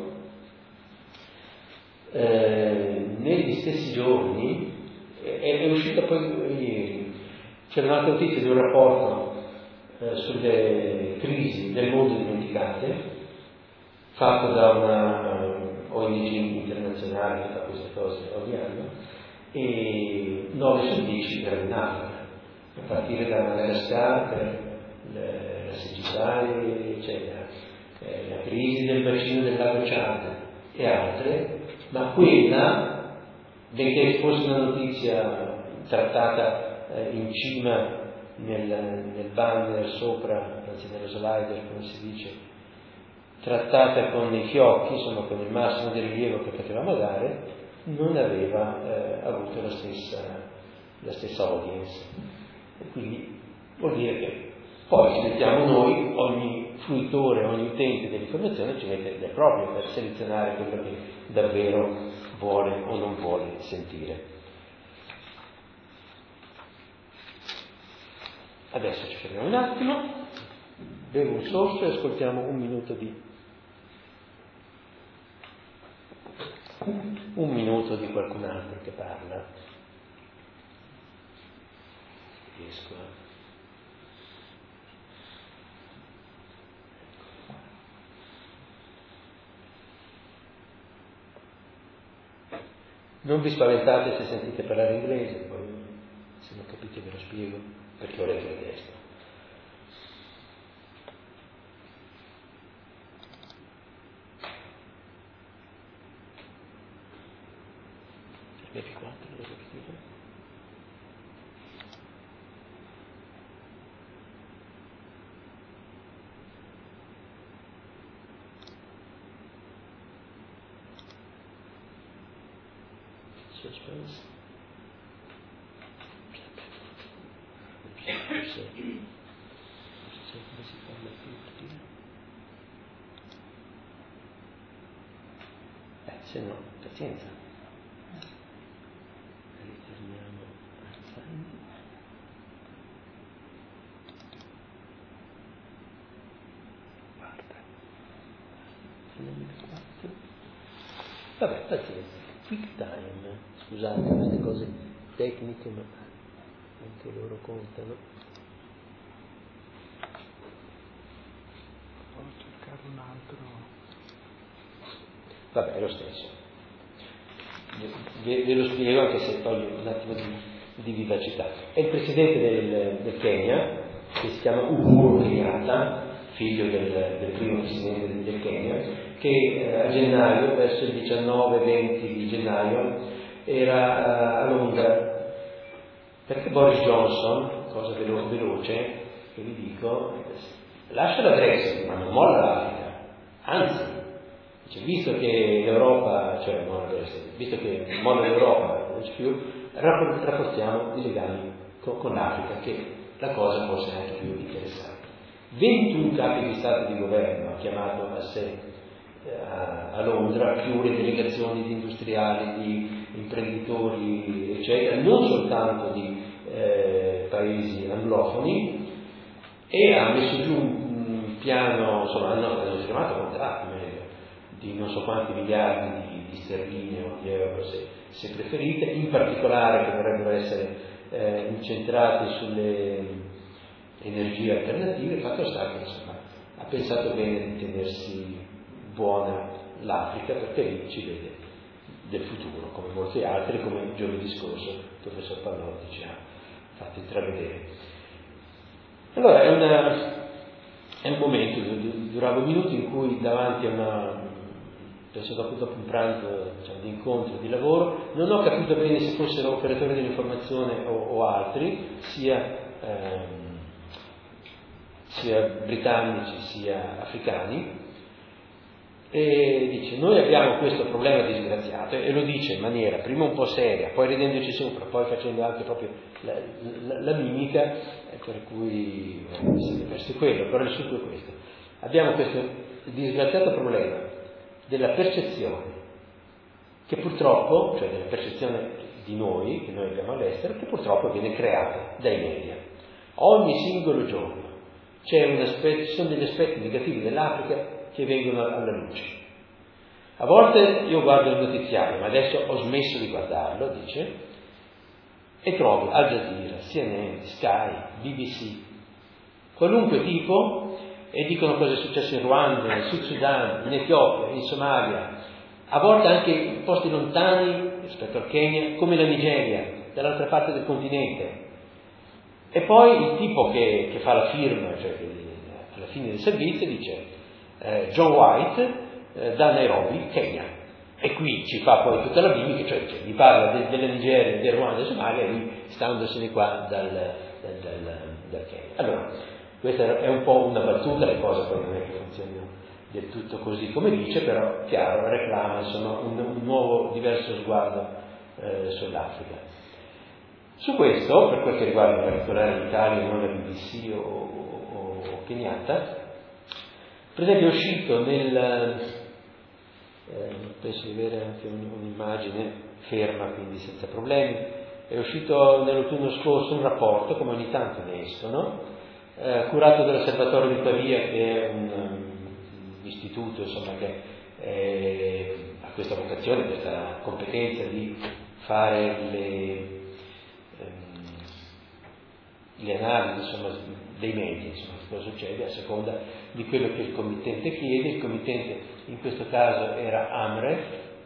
B: eh, negli stessi giorni, è, è uscita poi ieri, c'era un'altra notizia di un rapporto eh, sulle crisi del mondo dimenticate, fatto da una O N G internazionale che fa queste cose ogni anno, e nove su dieci erano in Africa, a partire da Madagascar per la siccità, eccetera, eh, la crisi del bacino del lago Chad e altre, ma quella, benché fosse una notizia trattata eh, in cima nel, nel banner sopra, anzi nello slider come si dice, trattata con i fiocchi, insomma con il massimo di rilievo che potevamo dare, non aveva eh, avuto la stessa, la stessa audience. E quindi vuol dire che poi ci mettiamo noi, ogni fruitore, ogni utente dell'informazione ci mette del proprio per selezionare quello che davvero vuole o non vuole sentire. Adesso ci fermiamo un attimo, bevo un sorso e ascoltiamo un minuto di un minuto di qualcun altro che parla. Riesco a... Non vi spaventate se sentite parlare inglese, poi se non capite ve lo spiego, perché ho letto il testo. ventiquattro, lo capite? Suspense. Non so come si fa la fine. Eh, se no, pazienza. Ritorniamo al find. Guarda. quattro. Vabbè, pazienza. Quick time. Scusate queste cose tecniche, ma anche loro contano.
A: Devo cercare un altro.
B: Vabbè, è lo stesso. Ve, ve lo spiego anche se toglie un attimo di, di vivacità. È il presidente del, del Kenya, che si chiama Uhuru Kenyatta, figlio del, del primo presidente del Kenya, che eh, a gennaio, verso il diciannove venti di gennaio, era uh, a Londra, perché Boris Johnson, cosa velo- veloce che vi dico, lascia la Brexit ma non molla l'Africa, anzi, dice, visto che l'Europa, cioè molla la Brexit, visto che molla l'Europa non c'è più, rafforziamo i legami con, con l'Africa, che la cosa fosse anche più interessante. ventuno capi di Stato e di governo ha chiamato a sé a, a Londra, più le delegazioni di industriali, di imprenditori, eccetera, non soltanto di eh, paesi anglofoni, e ha messo giù un piano, insomma, hanno, hanno firmato contratti di non so quanti miliardi di, di sterline o di euro, se, se preferite, in particolare che dovrebbero essere eh, incentrati sulle energie alternative. Fatto sta che insomma ha pensato bene di tenersi buona l'Africa, perché lì ci vede del futuro, come molti altri, come giovedì scorso il professor Pallotti ci ha fatto intravedere. Allora è, una, è un momento, durava un minuto, in cui davanti a una, penso dopo, dopo un pranzo, diciamo, di incontro, di lavoro, non ho capito bene se fossero operatori dell'informazione o, o altri, sia ehm, sia britannici sia africani, e dice: noi abbiamo questo problema disgraziato, e lo dice in maniera prima un po' seria, poi ridendoci sopra, poi facendo anche proprio la, la, la mimica, per cui eh, siete persi quello, però il succo è questo: abbiamo questo disgraziato problema della percezione, che purtroppo, cioè della percezione di noi, che noi abbiamo all'estero, che purtroppo viene creata dai media. Ogni singolo giorno c'è un aspetto, ci sono degli aspetti negativi dell'Africa che vengono alla luce. A volte io guardo il notiziario, ma adesso ho smesso di guardarlo, dice, e trovo Al Jazeera, C N N, Sky, B B C, qualunque tipo, e dicono cosa è successo in Ruanda, in Sud Sudan, in Etiopia, in Somalia, a volte anche in posti lontani rispetto al Kenya, come la Nigeria, dall'altra parte del continente. E poi il tipo che, che fa la firma, cioè che alla fine del servizio, dice eh, John White eh, da Nairobi, Kenya, e qui ci fa poi tutta la mimica, cioè, cioè mi parla de, della Nigeria, del Ruanda e del Somalia, e lui standosene qua dal, dal, dal, dal Kenya. Allora, questa è un po' una battuta, le cose poi non è che funzionino del tutto così come dice, però chiaro, reclama insomma un, un nuovo, diverso sguardo eh, sull'Africa. Su questo, per quel che riguarda in particolare l'Italia, non la B B C o, o, o Kenyatta, per esempio è uscito nel, eh, penso di avere anche un, un'immagine ferma, quindi senza problemi, è uscito nell'autunno scorso un rapporto, come ogni tanto ne escono, eh, curato dall'Osservatorio di Pavia, che è un, un istituto insomma, che eh, ha questa vocazione, questa competenza di fare le le analisi insomma, dei media, insomma, cosa succede a seconda di quello che il committente chiede. Il committente in questo caso era AMRE,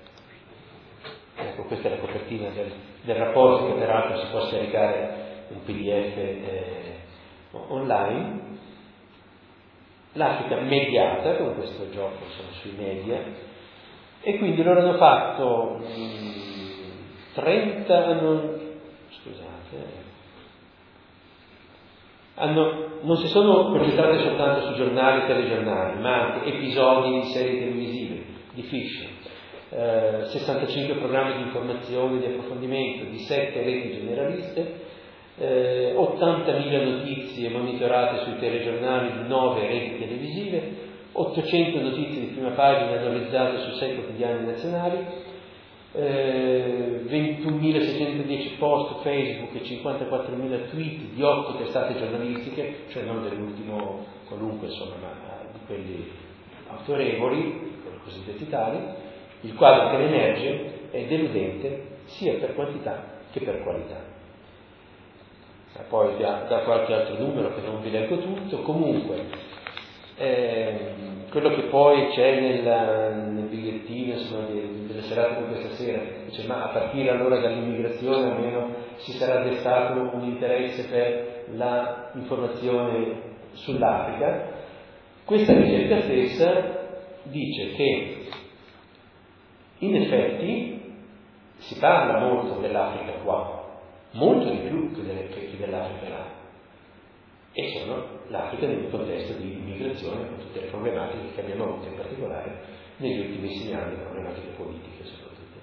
B: ecco, questa è la copertina del, del rapporto, che peraltro si può scaricare un P D F eh, online. L'Africa mediata, con questo gioco insomma, sui media, e quindi loro hanno fatto mh, trenta, hanno, scusate, Hanno, non si sono concentrati soltanto su giornali e telegiornali, ma anche episodi di serie televisive, di fiction, eh, sessantacinque programmi di informazione e di approfondimento, di sette reti generaliste, eh, ottantamila notizie monitorate sui telegiornali di nove reti televisive, ottocento notizie di prima pagina analizzate su sei quotidiani nazionali, Eh, ventunomilaseicentodieci post Facebook e cinquantaquattromila tweet di otto testate giornalistiche, cioè non dell'ultimo qualunque insomma, ma di quelli autorevoli, quelli cosiddetti tali. Il quadro che ne emerge è deludente sia per quantità che per qualità. E poi da, da qualche altro numero che non vi leggo tutto. Comunque eh, quello che poi c'è nel, nel bigliettino insomma, delle serate di questa sera, dice, ma a partire allora dall'immigrazione almeno si sarà destato un interesse per la informazione sull'Africa. Questa ricerca stessa dice che in effetti si parla molto dell'Africa qua, molto di più che, delle, che dell'Africa là, e sono l'Africa nel contesto di immigrazione con tutte le problematiche che abbiamo avuto in particolare negli ultimissimi anni, problematiche politiche soprattutto.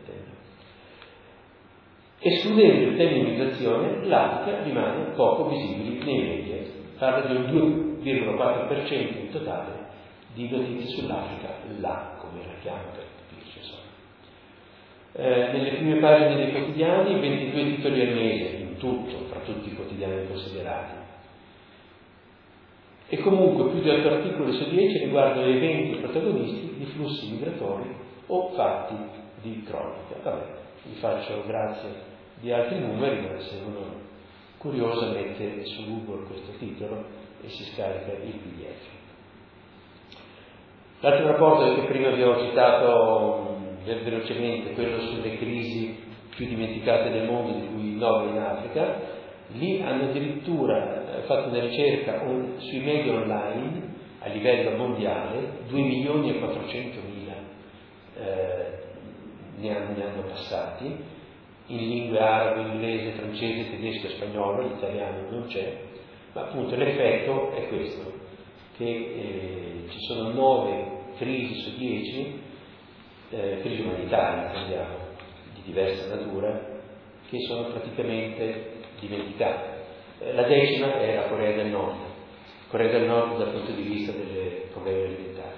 B: Escludendo il tema immigrazione, l'Africa rimane poco visibile nei media, parla di un due virgola quattro per cento in totale di notizie sull'Africa, là come la chiamo per capirci insomma. Eh, nelle prime pagine dei quotidiani ventidue titoli al mese in tutto, fra tutti i quotidiani considerati, e comunque più di otto articoli su dieci riguardano eventi protagonisti di flussi migratori o fatti di cronaca. Vabbè, vi faccio grazie di altri numeri, ma se uno è curioso mette su Google questo titolo e si scarica il P D F. L'altro rapporto che prima vi ho citato velocemente, quello sulle crisi più dimenticate del mondo, di cui nove in Africa, lì hanno addirittura fatto una ricerca on, sui media online a livello mondiale, due milioni e quattrocentomila eh, ne, hanno, ne hanno passati, in lingue arabo, inglese, francese, tedesco e spagnolo, l'italiano non c'è, ma appunto l'effetto è questo, che eh, ci sono nove crisi su dieci, eh, crisi umanitarie, intendiamo, di diversa natura, che sono praticamente dimenticate. Eh, la decima è la Corea del Nord, Corea del Nord dal punto di vista delle problemi alimentari.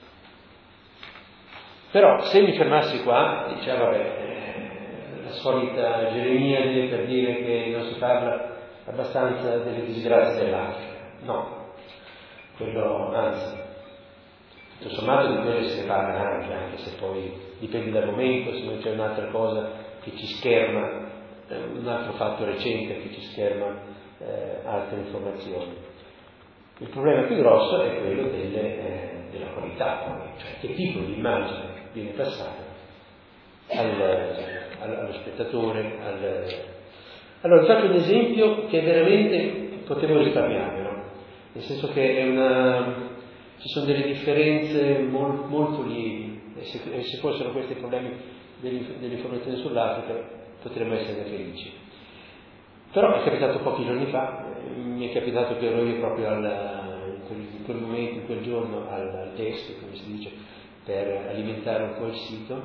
B: Però se mi fermassi qua, diciamo, vabbè, eh, la solita Geremiade per dire che non si parla abbastanza delle disgrazie dell'Africa. No, quello, anzi, tutto sommato di quello se ne parla anche, anche se poi dipende dal momento, se non c'è un'altra cosa che ci scherma, eh, un altro fatto recente che ci scherma eh, altre informazioni. Il problema più grosso è quello delle, eh, della qualità, cioè che tipo di immagine viene passata al, al, allo spettatore. Al... Allora, vi faccio un esempio che veramente potevo risparmiare, no? Nel senso che è una... ci sono delle differenze mol, molto lievi, e se, e se fossero questi i problemi dell'informazione sull'Africa potremmo essere felici. Però è capitato pochi giorni fa, mi è capitato che ero io proprio al, in, quel, in quel momento, in quel giorno, al, al desk, come si dice, per alimentare un po' il sito,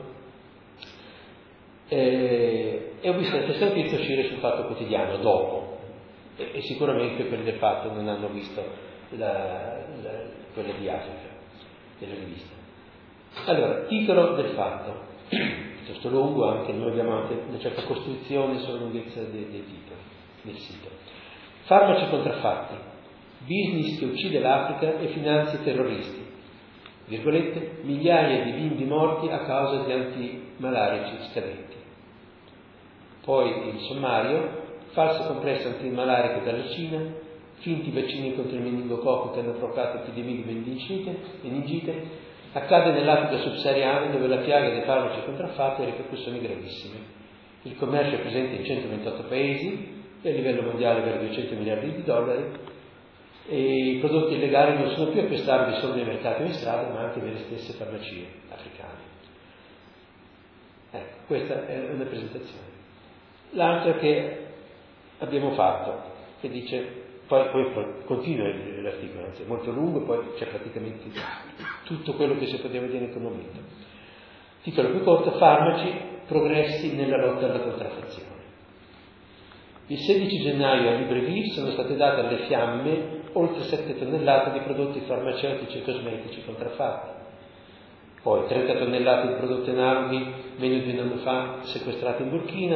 B: e, e ho visto la stessa notizia uscire sul Fatto Quotidiano dopo, e, e sicuramente quelli del Fatto non hanno visto la, la, quella di Africa, della rivista. Allora, titolo del Fatto, piuttosto lungo, anche noi abbiamo anche una certa costruzione sulla lunghezza dei, dei titoli del sito. Farmaci contraffatti, business che uccide l'Africa e finanzia i terroristi, virgolette, migliaia di bimbi morti a causa di antimalarici scadenti. Poi il sommario, false compresse antimalariche dalla Cina, finti vaccini contro il meningococco che hanno provocato epidemie di meningite, accade nell'Africa subsahariana dove la piaga dei farmaci contraffatti ha ripercussioni gravissime. Il commercio è presente in centoventotto paesi e a livello mondiale per duecento miliardi di dollari, e i prodotti illegali non sono più acquistabili solo nei mercati o in strada, ma anche nelle stesse farmacie africane. Ecco, questa è una presentazione. L'altra che abbiamo fatto, che dice, poi, poi continua l'articolo, anzi è molto lungo, poi c'è praticamente tutto quello che si poteva vedere in quel momento. Titolo più corto: farmaci, progressi nella lotta alla contraffazione. Il sedici gennaio a Libreville sono state date alle fiamme oltre sette tonnellate di prodotti farmaceutici e cosmetici contraffatti. Poi trenta tonnellate di prodotti analoghi meno di un anno fa sequestrati in Burkina,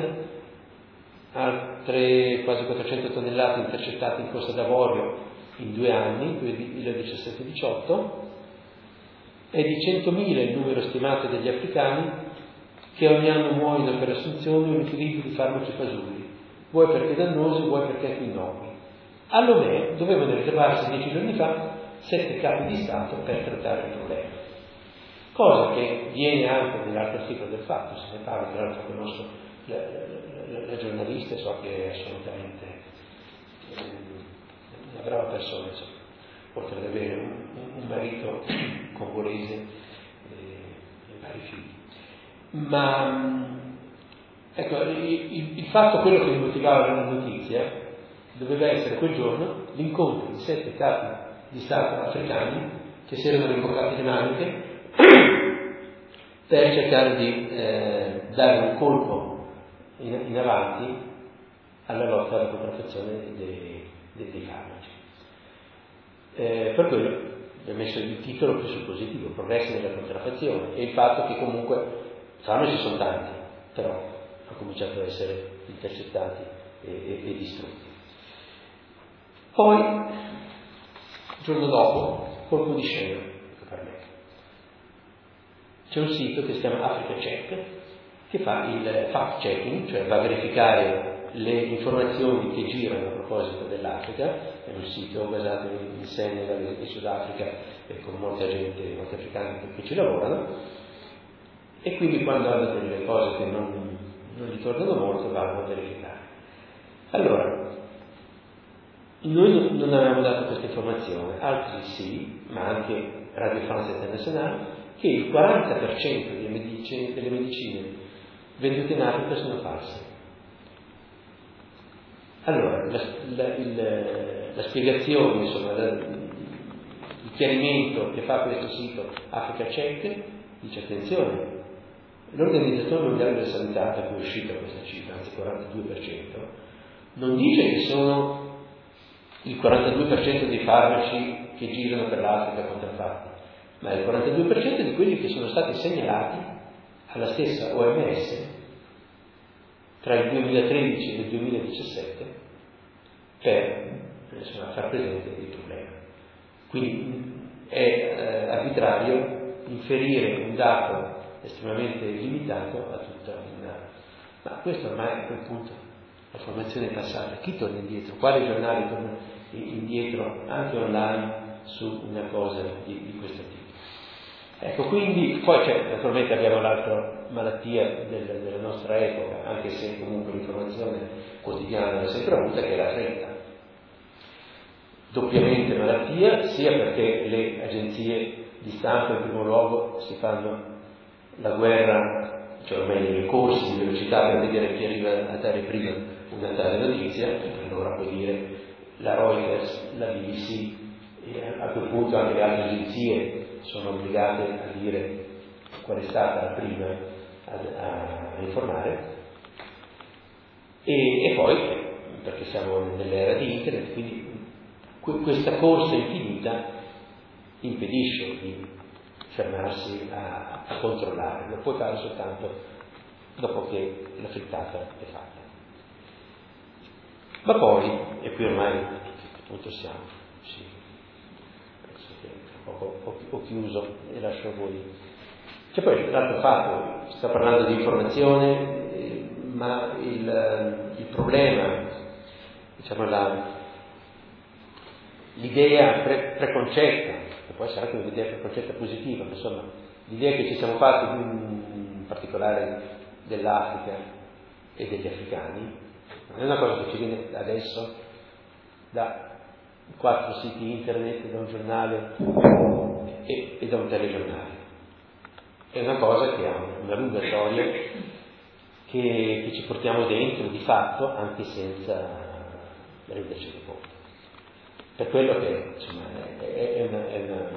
B: altre quasi quattrocento tonnellate intercettate in Costa d'Avorio in due anni, duemiladiciassette diciotto, è di centomila il numero stimato degli africani che ogni anno muoiono per assunzione o utilizzo di farmaci fasulli, vuoi perché dannosi, vuoi perché innocui. A Lomé dovevano riservarsi dieci giorni fa sette capi di Stato per trattare il problema, cosa che viene anche nell'altro articolo del Fatto, se ne parla, tra l'altro conosco la, la, la, la giornalista so che è assolutamente eh, una brava persona, insomma, oltre ad avere un, un marito congolese e, e vari figli. Ma ecco, il, il fatto, quello che mi motivava la notizia, doveva essere quel giorno l'incontro di sette capi di Stato africani che si erano rimbocati le maniche per cercare di eh, dare un colpo in, in avanti alla lotta alla contraffazione dei, dei, dei farmaci. Eh, per quello ho messo il titolo più sul positivo, progressi nella contraffazione, e il fatto che comunque farmaci sono tanti, però hanno cominciato ad essere intercettati e, e, e distrutti. Poi, il giorno dopo, colpo di scena per me. C'è un sito che si chiama Africa Check, che fa il fact checking, cioè va a verificare le informazioni che girano a proposito dell'Africa. È un sito basato in Senegal e Sudafrica, e con molta gente, molti africani che ci lavorano, e quindi quando hanno delle cose che non, non gli tornano molto vanno a verificare. Allora, noi non avevamo dato questa informazione, altri sì, ma anche Radio France Internazionale, che il quaranta per cento delle medicine, delle medicine vendute in Africa sono false. Allora, la, la, il, la spiegazione, insomma, la, il chiarimento che fa questo sito Africa Check dice: attenzione, l'Organizzazione Mondiale della Sanità, da cui è uscita questa cifra, anzi quarantadue per cento, non dice che sono il quarantadue per cento dei farmaci che girano per l'Africa contraffatti, ma il quarantadue per cento di quelli che sono stati segnalati alla stessa O M S tra il duemilatredici e il duemiladiciassette per insomma, far presente il problema. Quindi è eh, arbitrario inferire un dato estremamente limitato a tutta una... Ma questo ormai a quel punto la formazione è passata. Chi torna indietro? Quale giornale torna indietro anche online su una cosa di, di questo tipo? Ecco, quindi poi c'è, naturalmente abbiamo l'altra malattia del, della nostra epoca, anche se comunque l'informazione quotidiana l'ha sempre avuta, che è la fretta. Doppiamente malattia, sia perché le agenzie di stampa in primo luogo si fanno la guerra, cioè o meglio i corsi di velocità per vedere chi arriva a dare prima una tale notizia, e allora puoi dire la Reuters, la B B C, e a quel punto anche le altre agenzie sono obbligate a dire qual è stata la prima a, a informare, e, e poi perché siamo nell'era di internet, quindi que- questa corsa infinita impedisce di fermarsi a, a controllare, lo puoi fare soltanto dopo che la frittata è fatta. Ma poi, e qui ormai appunto siamo, sì, penso che tra poco ho, ho chiuso e lascio a voi. C'è poi l'altro fatto, si sta parlando di informazione, eh, ma il, il problema, diciamo la, l'idea pre, preconcetta, che può essere anche un'idea preconcetta positiva, ma insomma l'idea che ci siamo fatti, in particolare dell'Africa e degli africani, non è una cosa che ci viene adesso da quattro siti internet, da un giornale e, e da un telegiornale. È una cosa che ha una lunga storia che, che ci portiamo dentro di fatto anche senza rendercene conto. Per quello che insomma, è, è, una, è una,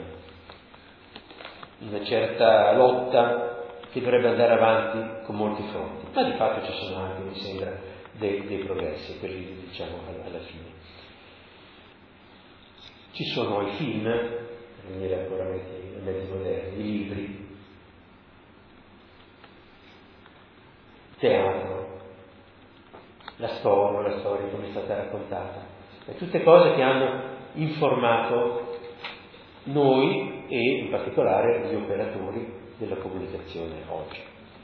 B: una certa lotta che dovrebbe andare avanti con molti fronti, ma di fatto ci sono anche, mi sembra, dei, dei progressi, quelli diciamo alla fine. Ci sono i film, per venire ancora ai mezzi moderni, i libri, teatro, la storia, la storia come è stata raccontata, e tutte cose che hanno informato noi e in particolare gli operatori della comunicazione oggi.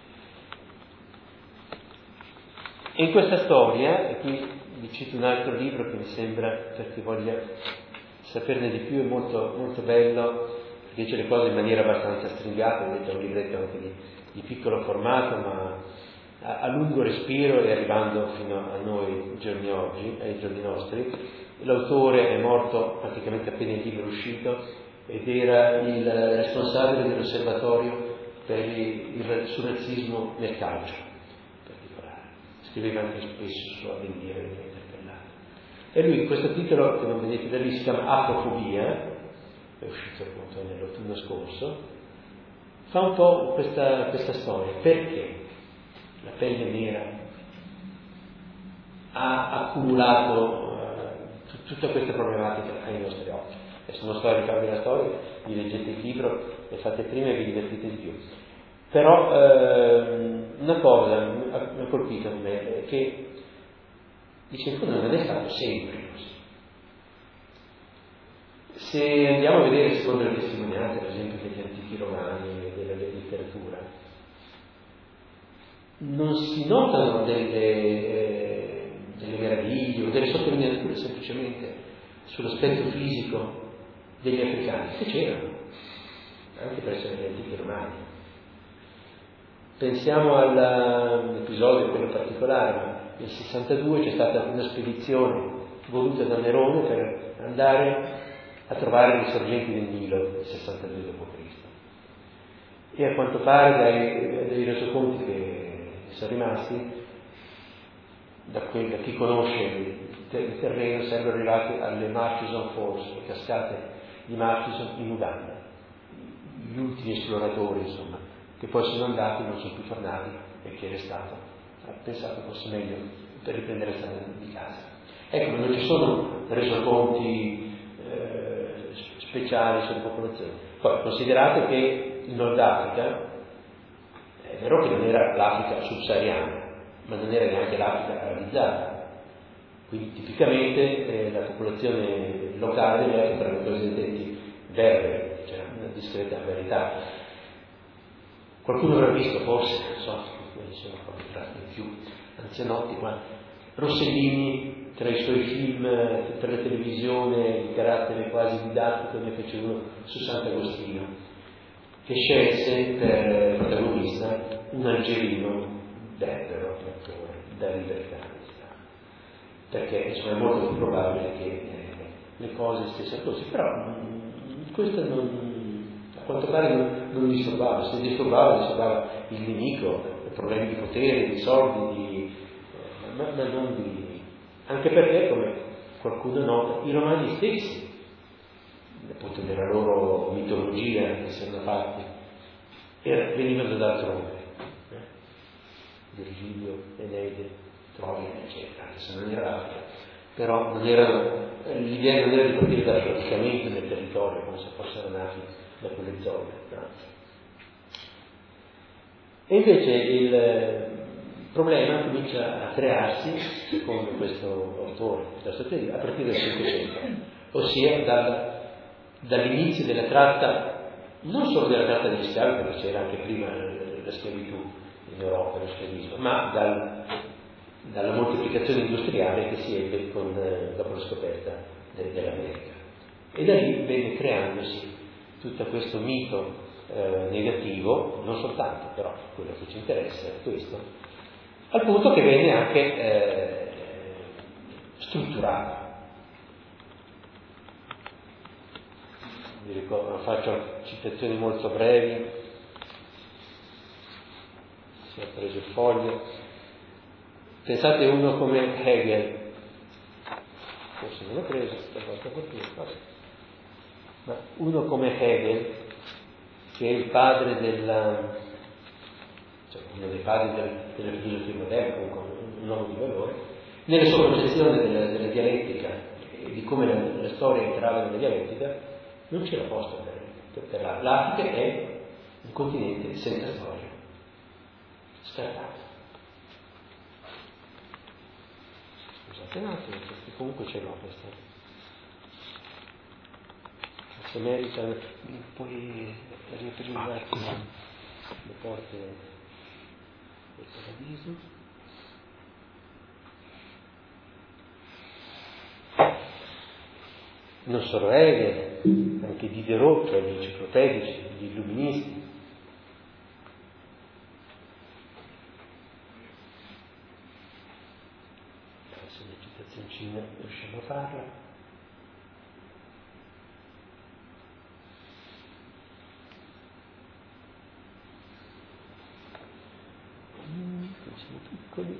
B: E in questa storia, e qui vi cito un altro libro che mi sembra, per chi voglia saperne di più, è molto, molto bello, perché dice le cose in maniera abbastanza stringata, è un libretto anche di, di piccolo formato, ma a, a lungo respiro e arrivando fino a noi i giorni oggi, ai giorni nostri. L'autore è morto praticamente appena il libro è uscito ed era il responsabile dell'osservatorio per il, sul razzismo nel calcio in particolare. Scriveva anche spesso su Avvenire, veniva interpellato. E lui, questo titolo che non vedete da lì, si chiama Afrofobia, è uscito appunto nell'autunno scorso, fa un po' questa, questa storia. Perché la pelle nera ha accumulato eh, t- tutta questa problematica ai nostri occhi? Adesso non sto a rifarvi la storia, vi leggete il libro, le fate prima e vi divertite di più. Però eh, una cosa mi ha colpito a me è che dice in fondo non è stato sempre così. Se andiamo a vedere secondo le testimonianze, per esempio degli antichi romani e della letteratura, non si notano delle, eh, delle meraviglie o delle sottolineature semplicemente sull'aspetto fisico degli africani, che c'erano, anche per essere gli antichi romani. Pensiamo all'episodio, quello particolare, ma nel sessantadue c'è stata una spedizione voluta da Nerone per andare a trovare i sorgenti del Nilo nel sessantadue dopo Cristo. E a quanto pare dai, dai resoconti che sono rimasti, da, quel, da chi conosce il, ter- il terreno, sarebbero arrivati alle Murchison Falls, le cascate di Murchison in Uganda. Gli ultimi esploratori, insomma, che poi sono andati, non sono più tornati, e chi è restato ha pensato fosse meglio per riprendere la strada di casa. Ecco, non ci sono resoconti eh, speciali sulle popolazioni. Poi considerate che il Nord Africa, è vero che non era l'Africa subsahariana, ma non era neanche l'Africa arabilizzata. Quindi tipicamente eh, la popolazione locale era tra i cosiddetti berberi, c'era una discreta varietà. Qualcuno avrà visto, forse, non so, quelli sono proprio più anzianotti qua, Rossellini, tra i suoi film per la televisione di carattere quasi didattico, ne fece uno su Sant'Agostino, che scelse per protagonista un algerino berbero, attore, da libertà, perché insomma, è molto più probabile che eh, le cose stessero così, però mh, questo non, a quanto pare non, non disturbava. Se disturbava, disturbava il nemico, problemi di potere, di soldi, di, eh, ma, ma non di... anche perché, come qualcuno nota, i romani stessi, appunto nella loro mitologia che si erano fatti, era, venivano da altrove, eh? Virgilio, Eneide, Troia, eccetera, anche se non era l'Africa, però non erano, l'idea non era di partire dall'affaticamento nel territorio, come se fossero nati da quelle zone, no? E invece il problema comincia a crearsi, secondo questo autore, a partire del Cinquecento, ossia dal, dall'inizio della tratta, non solo della tratta degli schiavi, perché c'era anche prima la schiavitù in Europa, lo schiavismo, ma dal, dalla moltiplicazione industriale che si ebbe con, dopo la scoperta de, dell'America. E da lì venne creandosi tutto questo mito eh, negativo, non soltanto, però quello che ci interessa è questo, al punto che venne anche eh, strutturato. Vi ricordo, faccio citazioni molto brevi, si è preso il foglio. Pensate a uno come Hegel, forse non l'ho preso, stavolta fortuna, ma uno come Hegel, che è il padre della, cioè uno dei padri del, della filosofia moderna, con un uomo di valore, nella sua concezione della, della dialettica e di come la, la storia entrava nella dialettica, non c'era posto per, per l'Africa. L'Africa è un continente senza storia, scartato. Scusate un attimo, perché comunque ce l'ho questa. Se merita, poi riaprire un attimo le porte del paradiso. Non solo Hegel, anche Diderot, gli enciclopedici, gli illuministi. farla. Siamo piccoli.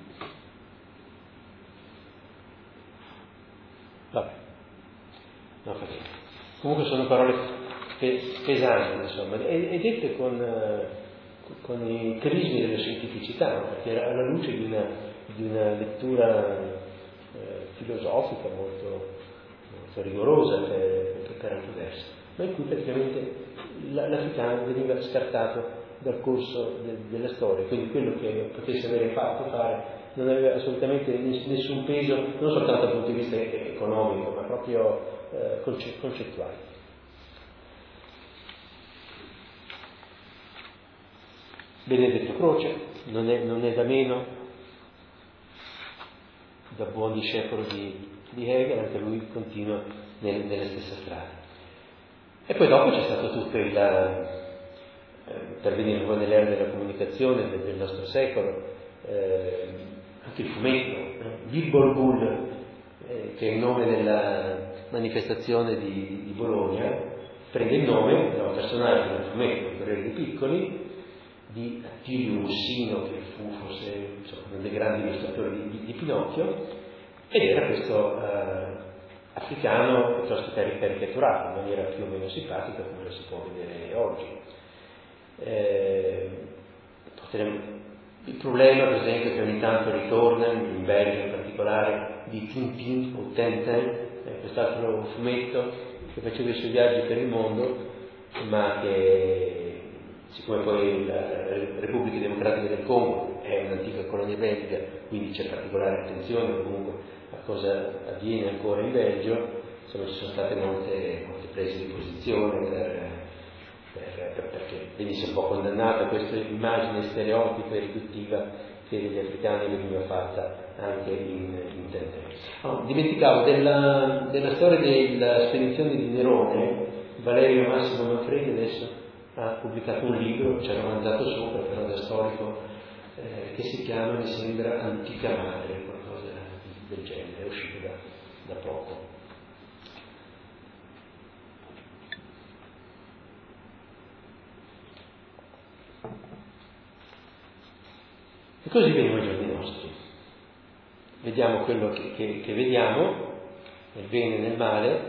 B: Vabbè, non fa niente. Comunque sono parole pe- pesanti, insomma, e, e dette con, eh, con i crismi della scientificità, perché alla luce di una, di una lettura eh, filosofica molto, molto rigorosa per, per altri versi, ma in cui praticamente l'africano veniva scartato dal corso de, della storia, quindi quello che potesse avere fatto fare non aveva assolutamente nessun peso, non soltanto dal punto di vista economico, ma proprio eh, conce- concettuale. Benedetto Croce non è, non è da meno, da buon discepolo di, di Hegel, anche lui continua nel, nella stessa strada. E poi dopo c'è stato tutto il, eh, per venire un po' nell'era della comunicazione del, del nostro secolo, eh, anche il fumetto, eh, Bilborbul, eh, che è il nome della manifestazione di, di Bologna, prende il nome da un personaggio del fumetto Il Corriere dei Piccoli, di Attilio Mussino, che fu forse insomma, uno dei grandi illustratori di, di, di Pinocchio, ed era questo eh, africano piuttosto caricaturato in maniera più o meno simpatica, come lo si può vedere oggi. Eh, il problema, per esempio, che ogni tanto ritorna, in Belgio in particolare, di Tintin o Tintin, eh, quest'altro fumetto che faceva i suoi viaggi per il mondo, ma che, siccome poi la Repubblica Democratica del Congo è un'antica colonia belga, quindi c'è particolare attenzione comunque a cosa avviene ancora in Belgio, insomma ci sono state molte, molte prese di posizione per, per, per, perché venisse un po' condannata questa immagine stereotipa e riduttiva che degli africani veniva fatta anche in, in Tintin. Oh, dimenticavo della, della storia della spedizione di Nerone. Valerio Massimo Manfredi adesso ha pubblicato un libro, ci hanno mandato sopra però da storico, eh, che si chiama, mi sembra, Antica Madre, qualcosa del genere, è uscito da, da poco. E così veniamo ai giorni nostri. Vediamo quello che, che, che vediamo, nel bene e nel male,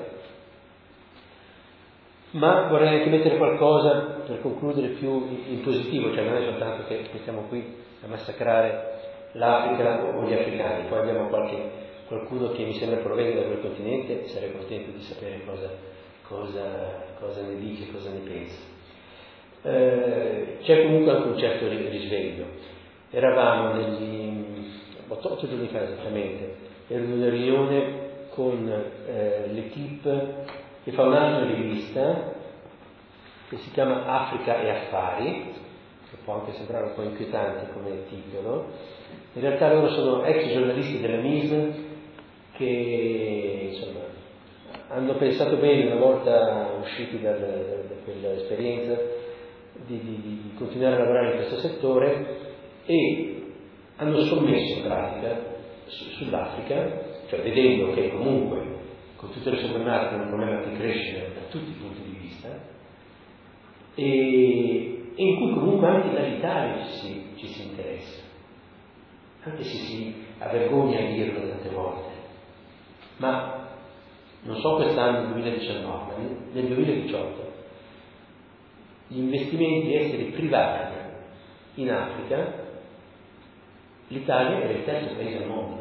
B: ma vorrei anche mettere qualcosa per concludere più in positivo, cioè non è soltanto che, che siamo qui a massacrare l'Africa o gli africani, poi abbiamo qualche, qualcuno che mi sembra provenga da quel continente e sarei contento di sapere cosa, cosa, cosa ne dice, cosa ne pensa. Eh, c'è comunque anche un certo risveglio. Eravamo negli otto giorni fa esattamente, ero in una riunione con eh, l'equipe che fa un'altra rivista che si chiama Africa e Affari, che può anche sembrare un po' inquietante come titolo. In realtà loro sono ex giornalisti della M I S M che insomma hanno pensato bene, una volta usciti dal, da quell'esperienza, di, di, di continuare a lavorare in questo settore e hanno scommesso in pratica su, sull'Africa, cioè vedendo che comunque con tutte le sue problematiche è un problema che cresce da tutti i punti di vista, e, e in cui comunque anche dall'Italia ci si, ci si interessa, anche se si avvergogna a dirlo tante volte. Ma non so quest'anno, duemiladiciannove, ma nel duemiladiciotto gli investimenti esteri privati in Africa, l'Italia era il terzo paese al mondo.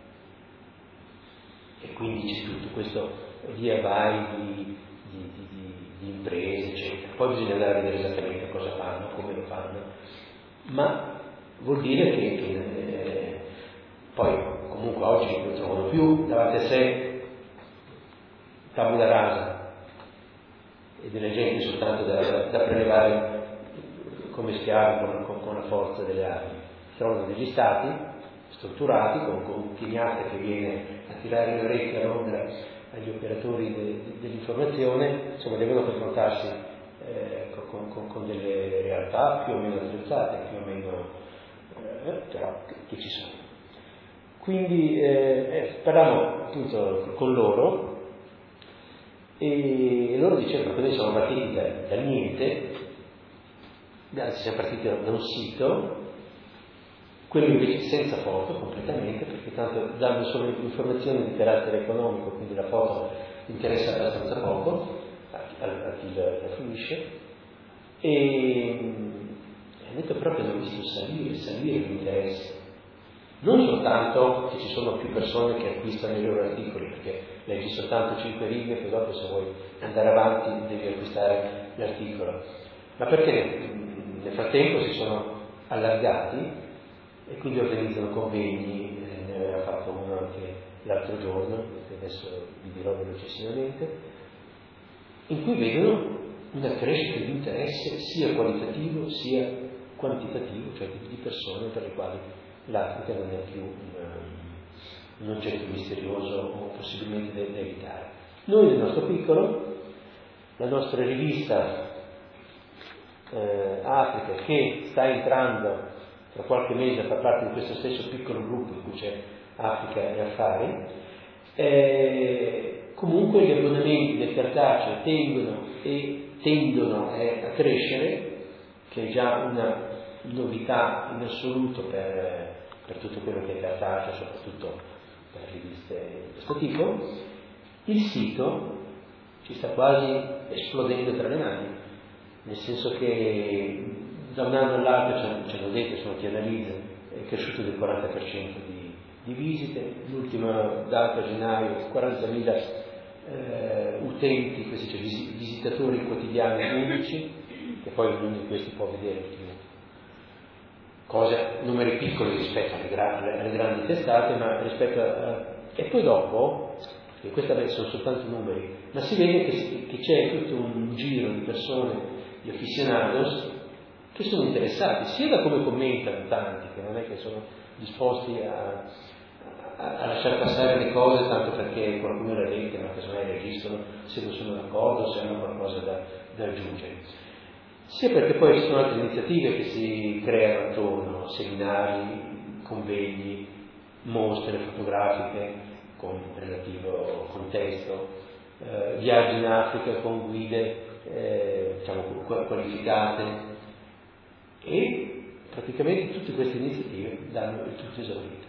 B: E quindi c'è tutto questo via vai di, di, di, di, di imprese, eccetera. Poi bisogna andare a vedere esattamente cosa fanno, come lo fanno, ma vuol dire che, che eh, poi comunque oggi non trovano più davanti a sé tabula rasa e delle gente soltanto da, da, da prelevare come schiavi con, con, con la forza delle armi. Trovano degli stati strutturati con, con un Kenyatta che viene a tirare le orecchie a Londra agli operatori de, de, dell'informazione, insomma devono confrontarsi eh, con, con, con delle realtà più o meno attrezzate, più o meno eh, però che, che ci sono. Quindi eh, parlavamo appunto con loro e loro dicevano che noi siamo partiti da, da niente, anzi siamo partiti da un sito, quello invece senza foto completamente, perché tanto danno solo informazioni di carattere economico, quindi la foto interessa abbastanza poco a chi la fruisce, e ha detto però che hanno visto salire, salire l'interesse. Non soltanto che ci sono più persone che acquistano i loro articoli, perché leggi soltanto cinque righe, poi dopo se vuoi andare avanti devi acquistare l'articolo, ma perché nel frattempo si sono allargati e quindi organizzano convegni, eh, ne aveva fatto uno anche l'altro giorno, che adesso vi dirò velocissimamente, in cui vedono una crescita di interesse sia qualitativo sia quantitativo, cioè di persone per le quali l'Africa non è più un, un oggetto misterioso o possibilmente da evitare. Noi nel nostro piccolo, la nostra rivista eh, Africa, che sta entrando tra qualche mese a far parte di questo stesso piccolo gruppo in cui c'è Africa e Affari, eh, comunque gli abbonamenti del cartaceo tendono e tendono eh, a crescere, che è già una novità in assoluto per, per tutto quello che è cartaceo, soprattutto per riviste di questo tipo. Il sito ci sta quasi esplodendo tra le mani, nel senso che da un anno all'altro ci hanno detto, sono chi analizza, è cresciuto del quaranta per cento di, di visite, l'ultima data gennaio quarantamila eh, utenti, questi cioè visitatori quotidiani unici, che poi ognuno di questi può vedere più cose, numeri piccoli rispetto alle, gra- alle grandi testate, ma rispetto a... e poi dopo, e questi sono soltanto numeri, ma si vede che, che c'è tutto un giro di persone, di aficionados, che sono interessati, sia da come commentano tanti, che non è che sono disposti a, a, a lasciare passare le cose tanto perché qualcuno le legge, ma che se reagiscono se non sono d'accordo, se hanno qualcosa da, da aggiungere. Sia perché poi ci sono altre iniziative che si creano attorno, seminari, convegni, mostre fotografiche con relativo contesto, eh, viaggi in Africa con guide eh, diciamo, qualificate, e praticamente tutte queste iniziative danno il tutto esaurito.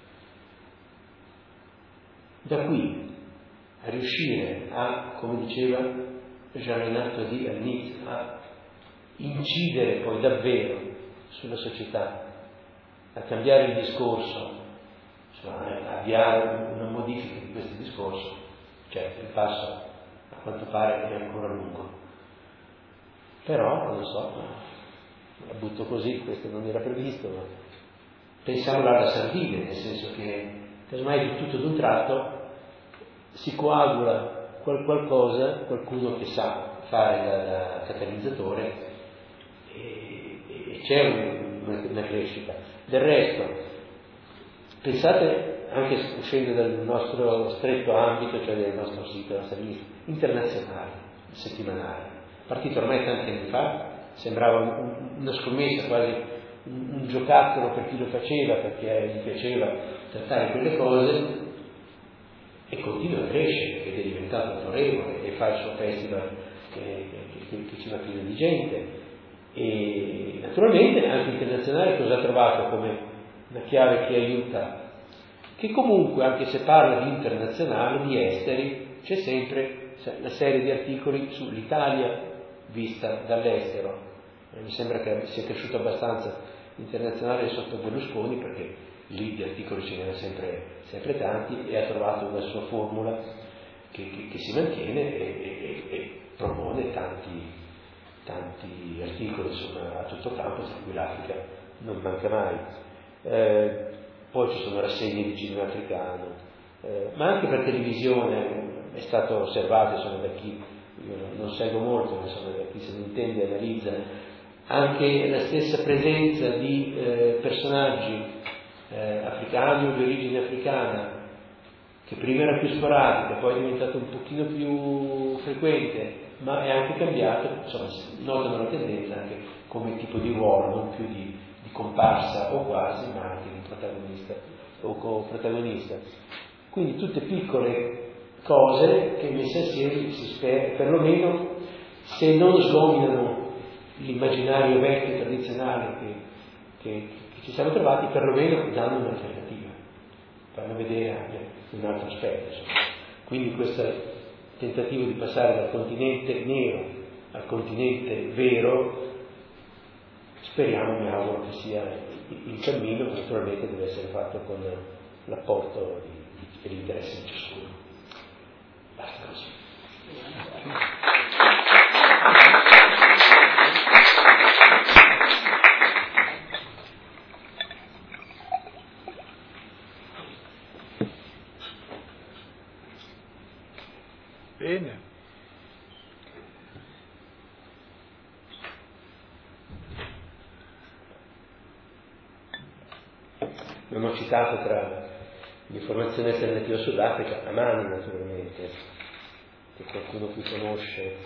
B: Da qui a riuscire a, come diceva Jean-Renard Tosi all'inizio, a incidere poi davvero sulla società, a cambiare il discorso, cioè a avviare una modifica di questo discorso, certo il passo a quanto pare è ancora lungo, però non lo so, la butto così, questo non era previsto, ma pensiamo alla Sardegna, nel senso che casomai di tutto d'un tratto si coagula qual- qualcosa, qualcuno che sa fare da, da catalizzatore e, e c'è un, una, una crescita. Del resto, pensate, anche uscendo dal nostro stretto ambito, cioè del nostro sito, della nostra rivista internazionale, settimanale, partito ormai tanti anni fa, sembrava un, una scommessa, quasi un, un giocattolo per chi lo faceva, perché gli piaceva trattare quelle cose, e continua a crescere, perché è diventato autorevole e fa il suo festival che, che, che ci va pieno di gente. E naturalmente anche internazionale cosa ha trovato come una chiave che aiuta? Che comunque, anche se parla di internazionale, di esteri, c'è sempre una serie di articoli sull'Italia vista dall'estero. E mi sembra che sia cresciuto abbastanza l'internazionale sotto Berlusconi, perché lì di articoli ce n'erano sempre, sempre tanti, e ha trovato una sua formula che, che, che si mantiene e, e, e propone tanti, tanti articoli insomma, a tutto campo, tra cui l'Africa non manca mai. Eh, poi ci sono rassegne di cinema africano, eh, ma anche per televisione è stato osservato, insomma, da chi, io non seguo molto, ma insomma, da chi se ne intende e analizza, anche la stessa presenza di eh, personaggi eh, africani o di origine africana, che prima era più sporadica, poi è diventato un pochino più frequente, ma è anche cambiato, insomma, notano la tendenza anche come tipo di ruolo, non più di, di comparsa o quasi, ma anche di protagonista o co-protagonista. Quindi tutte piccole cose che messe assieme si spera, perlomeno se non sgominano l'immaginario vecchio, tradizionale che, che, che ci siamo trovati, perlomeno danno un'alternativa, fanno vedere anche un altro aspetto. Insomma. Quindi questo tentativo di passare dal continente nero al continente vero, speriamo, mi auguro che sia il cammino, che naturalmente deve essere fatto con l'apporto e l'interesse di ciascuno. Basta così.
A: Bene.
B: Non ho citato tra l'informazione alternativa Sudafrica, Amani naturalmente, che qualcuno qui conosce.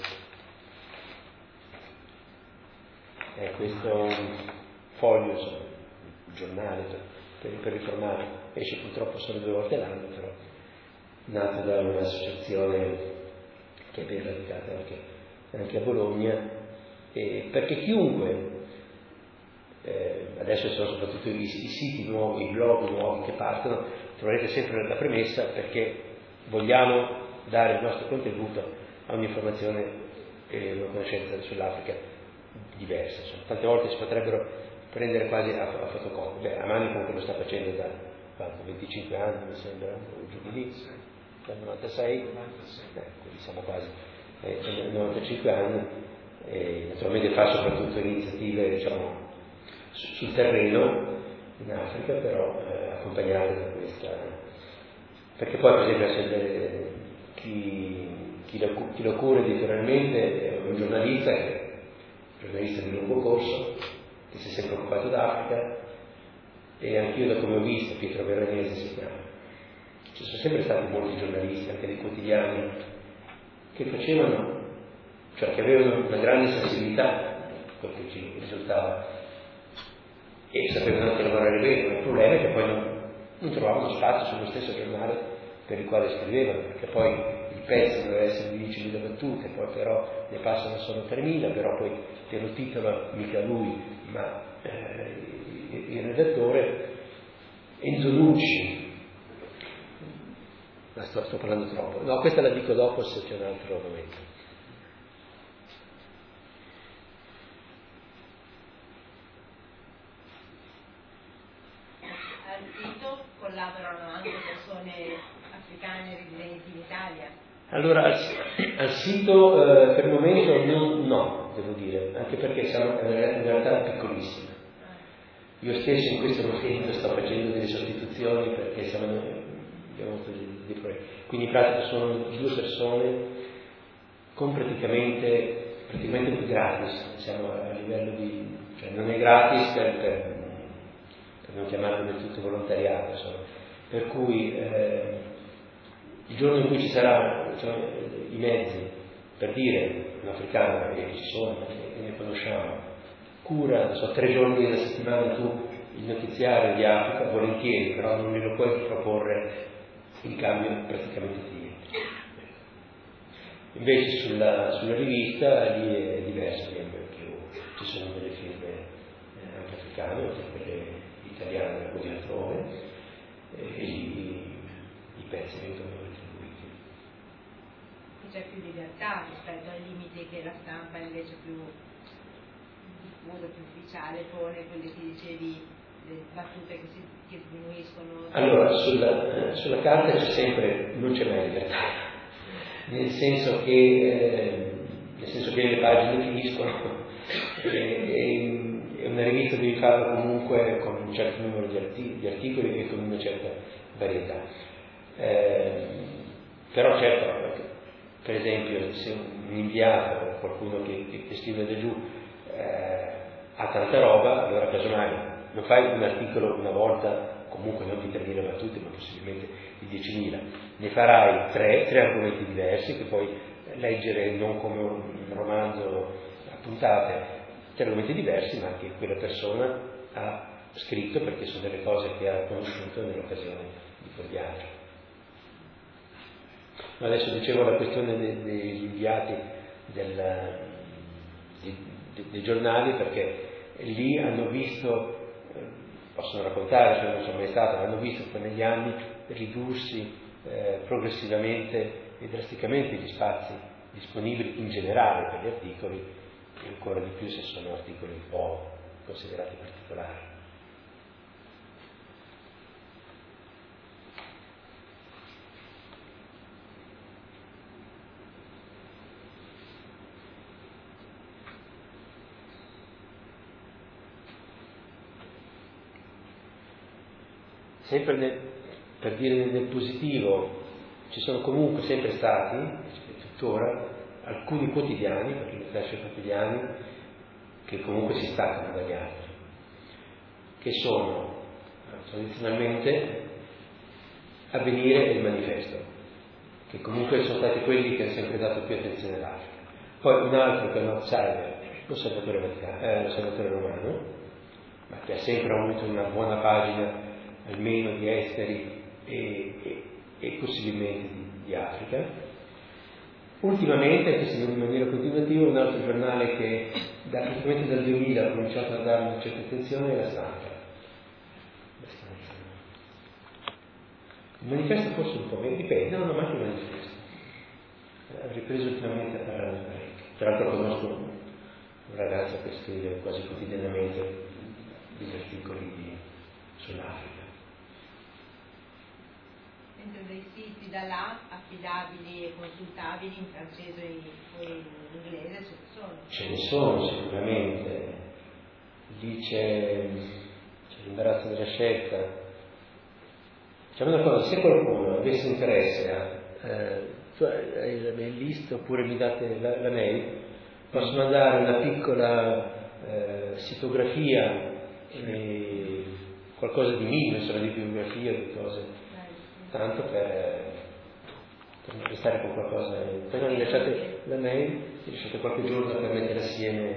B: È questo foglio, insomma, un giornale per, per, per riformare, esce purtroppo solo due volte l'anno, però nato da un'associazione che è ben radicata anche, anche a Bologna, e perché chiunque, eh, adesso sono soprattutto i, i siti nuovi, i blog nuovi che partono, troverete sempre la premessa perché vogliamo dare il nostro contributo a un'informazione e una conoscenza sull'Africa diversa. Insomma, tante volte si potrebbero prendere quasi a, a fotocopia. Beh, Amani comunque lo sta facendo da quanto, venticinque anni mi sembra, o giù di lì, dal novantasei, eh, quindi siamo quasi eh, novantacinque anni, e naturalmente fa soprattutto iniziative, diciamo, sul terreno in Africa, però eh, accompagnate da questa, perché poi per esempio sempre, chi, chi, lo, chi lo cura editorialmente è un giornalista che è un giornalista di lungo corso che si è sempre occupato d'Africa, e anch'io, da come ho visto, Pietro Veronese si chiama, ci sono sempre stati molti giornalisti anche dei quotidiani che facevano, cioè che avevano una grande sensibilità, quel che ci risultava, e sapevano anche lavorare bene. Il problema è che poi non, non trovavano spazio sullo stesso giornale per il quale scrivevano, perché poi il pezzo doveva essere di diecimila battute, poi però ne passano solo tremila, però poi te lo titola mica lui, ma eh, il redattore. Enzo Nucci, ma sto, sto parlando troppo, no, questa la dico dopo se c'è un altro momento.
C: Al sito collaborano anche persone africane residenti in Italia?
B: Allora, al, al sito eh, per il momento non, no, devo dire, anche perché siamo in realtà piccolissimi. Io stesso in questo momento sto facendo delle sostituzioni perché siamo, abbiamo avuto dei, dei problemi. Quindi in pratica sono due persone con praticamente, praticamente gratis, siamo a livello di, cioè non è gratis per, per, per non chiamarlo del tutto volontariato, insomma. Per cui eh, il giorno in cui ci saranno cioè, i mezzi per dire un africano, che ci sono, che ne conosciamo, cura, so, tre giorni alla settimana tu il notiziario di Africa, volentieri, però non me lo puoi proporre in cambio praticamente di niente. Invece sulla, sulla rivista lì è diverso, più, ci sono delle firme eh, anche africane, oltre a quelle italiane così altrove, e lì i pezzi vengono retribuiti.
C: C'è più libertà rispetto ai limiti che la stampa invece più diffusa, più ufficiale pone, quelle che dicevi, le battute che si che diminuiscono.
B: Allora, sulla, sulla carta c'è sempre, non c'è mai libertà, nel senso che eh, nel senso che le pagine finiscono e, e una rivista devi farla comunque con un certo numero di, arti, di articoli e con una certa varietà. Eh, però certo, per esempio, se un inviato o qualcuno che, che, che scrive da giù eh, ha tanta roba, allora casomai lo fai un articolo una volta, comunque non di tremila battute, ma possibilmente di diecimila, ne farai tre, tre argomenti diversi che puoi leggere non come un romanzo a puntate, tre argomenti diversi, ma che quella persona ha scritto perché sono delle cose che ha conosciuto nell'occasione di quel viaggio. Ma adesso dicevo la questione de- degli inviati del, di, de- dei giornali, perché lì hanno visto, eh, possono raccontare, cioè non sono mai stato, hanno visto che negli anni ridursi eh, progressivamente e drasticamente gli spazi disponibili in generale per gli articoli, e ancora di più se sono articoli un po' considerati particolari. Sempre nel, per dire nel positivo, ci sono comunque sempre stati, e tuttora, alcuni quotidiani, perché mi piacciono i quotidiani, che comunque si staccano dagli altri, che sono tradizionalmente Avvenire e il Manifesto, che comunque sono stati quelli che hanno sempre dato più attenzione all'Africa. Poi un altro che è un outsider, l'Osservatore Vaticano, eh, l'Osservatore Romano, ma che ha sempre avuto una buona pagina almeno di esteri e, e, e possibilmente di, di Africa. Ultimamente, questo in maniera continuativa, un altro giornale che da, praticamente dal duemila ha cominciato a dare una certa attenzione è la Stampa. Il Manifesto forse un po' meno, dipende, non ho mai il Manifesto. Ha ripreso ultimamente a parlare parecchio. Tra l'altro conosco un ragazzo che scrive quasi quotidianamente degli articoli di, sull'Africa.
C: Mentre dei siti da là affidabili e consultabili in francese o in inglese ce ne sono?
B: Ce ne sono sicuramente. Lì c'è, c'è l'imbarazzo della scelta. Diciamo una cosa, se qualcuno avesse interesse a eh, tu hai la mail list oppure mi date la, la mail, posso mandare una piccola eh, sitografia, e qualcosa di minimo, insomma, di biografia, di cose, tanto per, per restare con qualcosa. Poi mi lasciate la mail, mi lasciate qualche giorno per mettere assieme.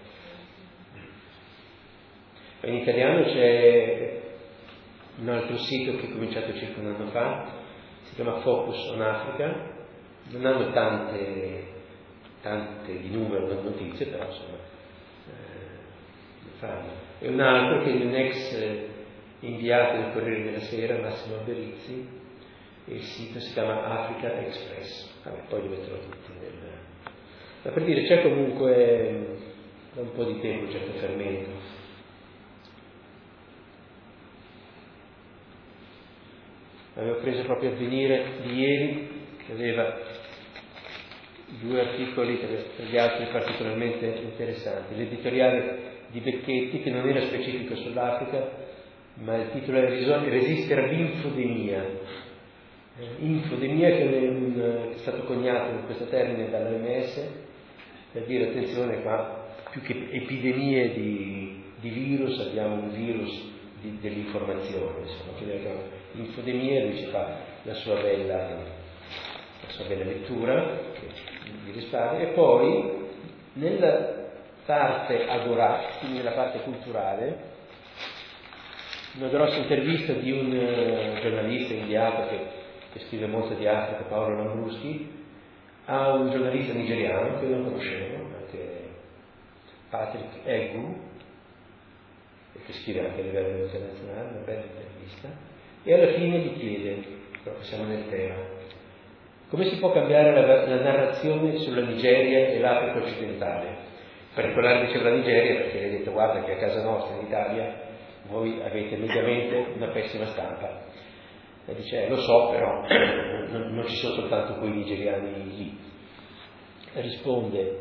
B: In italiano c'è un altro sito che è cominciato circa un anno fa, si chiama Focus on Africa, non hanno tante, tante di numero di notizie, però insomma eh, fanno. E un altro che è un ex eh, inviato del Corriere della Sera, Massimo Berizzi, e il sito si chiama Africa Express. Vabbè, poi li metterò tutti nel... Ma per dire, c'è comunque da un po' di tempo un certo fermento. Avevo preso proprio Avvenire di ieri, che aveva due articoli per gli altri particolarmente interessanti. L'editoriale di Becchetti, che non era specifico sull'Africa, ma il titolo è Resistere all'infodemia. Infodemia, che è, un, è stato coniato in questo termine dall'O M S, per dire attenzione qua, più che epidemie di, di virus, abbiamo un virus di, dell'informazione, insomma, che l'infodemia, lui ci fa la sua bella, la sua bella lettura, che vi risparmia, e poi nella parte agorà, quindi nella parte culturale, una grossa intervista di un uh, giornalista indiano che, che scrive molto di Africa, Paolo Lambruschi, a un giornalista nigeriano che non conoscevo, anche Patrick Egwu, che scrive anche a livello internazionale, una bella intervista, e alla fine gli chiede, proprio siamo nel tema, come si può cambiare la, la narrazione sulla Nigeria e l'Africa occidentale? In particolare diceva la Nigeria perché le ha detto guarda che a casa nostra in Italia voi avete mediamente una pessima stampa. E dice, eh, lo so, però non, non ci sono soltanto quei nigeriani lì. E risponde,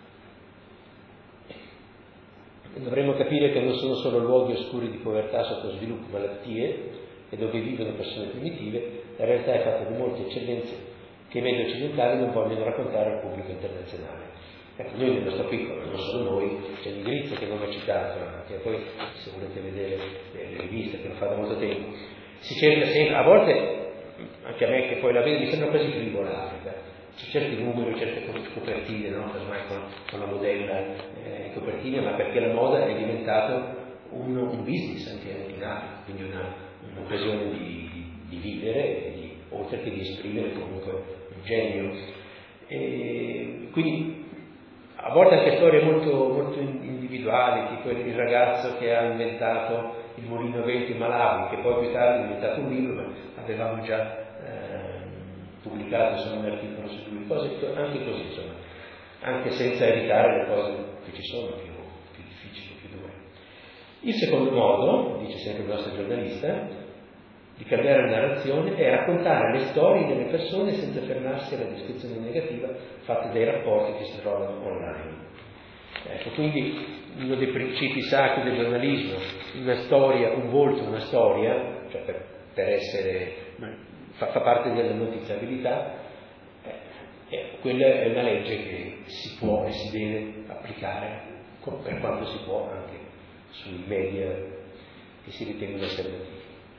B: dovremmo capire che non sono solo luoghi oscuri di povertà, sottosviluppo, malattie, e dove vivono persone primitive, la realtà è fatta di molte eccellenze che i media occidentali non vogliono raccontare al pubblico internazionale. Ecco, noi nel nostro piccolo, non solo noi, c'è l'Igrizia che non ho citato, che poi se volete vedere le riviste che lo fa da molto tempo, si cerca sempre, a volte, anche a me che poi la vedo, mi sembra quasi frivola l'Africa, c'è certi numeri, certe copertine, no? Ormai con, con la modella eh, copertine, ma perché la moda è diventato un, un business anche in Africa, quindi una, un'occasione di, di, di vivere, di, oltre che di esprimere comunque un genio. E quindi a volte anche storie molto, molto individuali, tipo il ragazzo che ha inventato il mulino a vento in Malawi, che poi più tardi è diventato un libro, ma avevamo già eh, pubblicato insomma, un articolo su lui, cose anche così, insomma, anche senza evitare le cose che ci sono più, più difficili, più dure. Il secondo modo, dice sempre il nostro giornalista, di cambiare la narrazione è raccontare le storie delle persone senza fermarsi alla descrizione negativa fatta dai rapporti che si trovano online. Ecco, quindi uno dei principi sacri del giornalismo, una storia, un volto, una storia, cioè per, per essere, fa, fa parte della notiziabilità, eh, eh, quella è una legge che si può e si deve applicare per quanto si può anche sui media che si ritengono alternativi.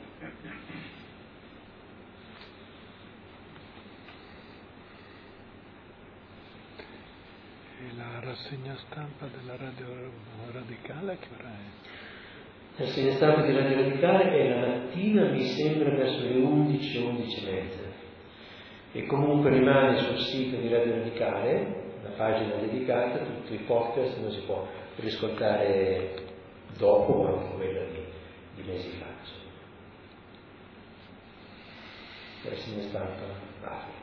D: E la rassegna stampa della Radio Radicale che ora è?
B: La rassegna stampa della Radio Radicale è la mattina, mi sembra verso le undici, undici e mezza, e comunque rimane sul sito di Radio Radicale una pagina dedicata a tutti i podcast, non si può riscoltare dopo o anche quella di, di mesi fa. La rassegna stampa Africa.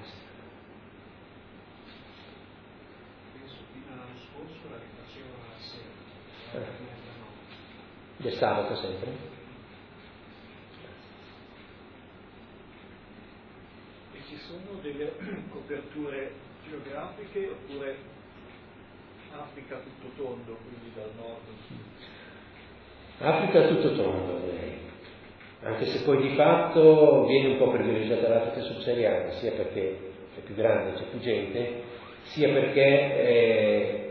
D: Penso fino all'anno scorso la rifaceva la sera.
B: Eh. Del sabato sempre?
D: E ci sono delle coperture geografiche oppure Africa tutto tondo, quindi dal nord?
B: Africa tutto tondo, direi. Anche se poi di fatto viene un po' privilegiata l'Africa subsahariana, sia perché è più grande, c'è più gente, sia perché eh,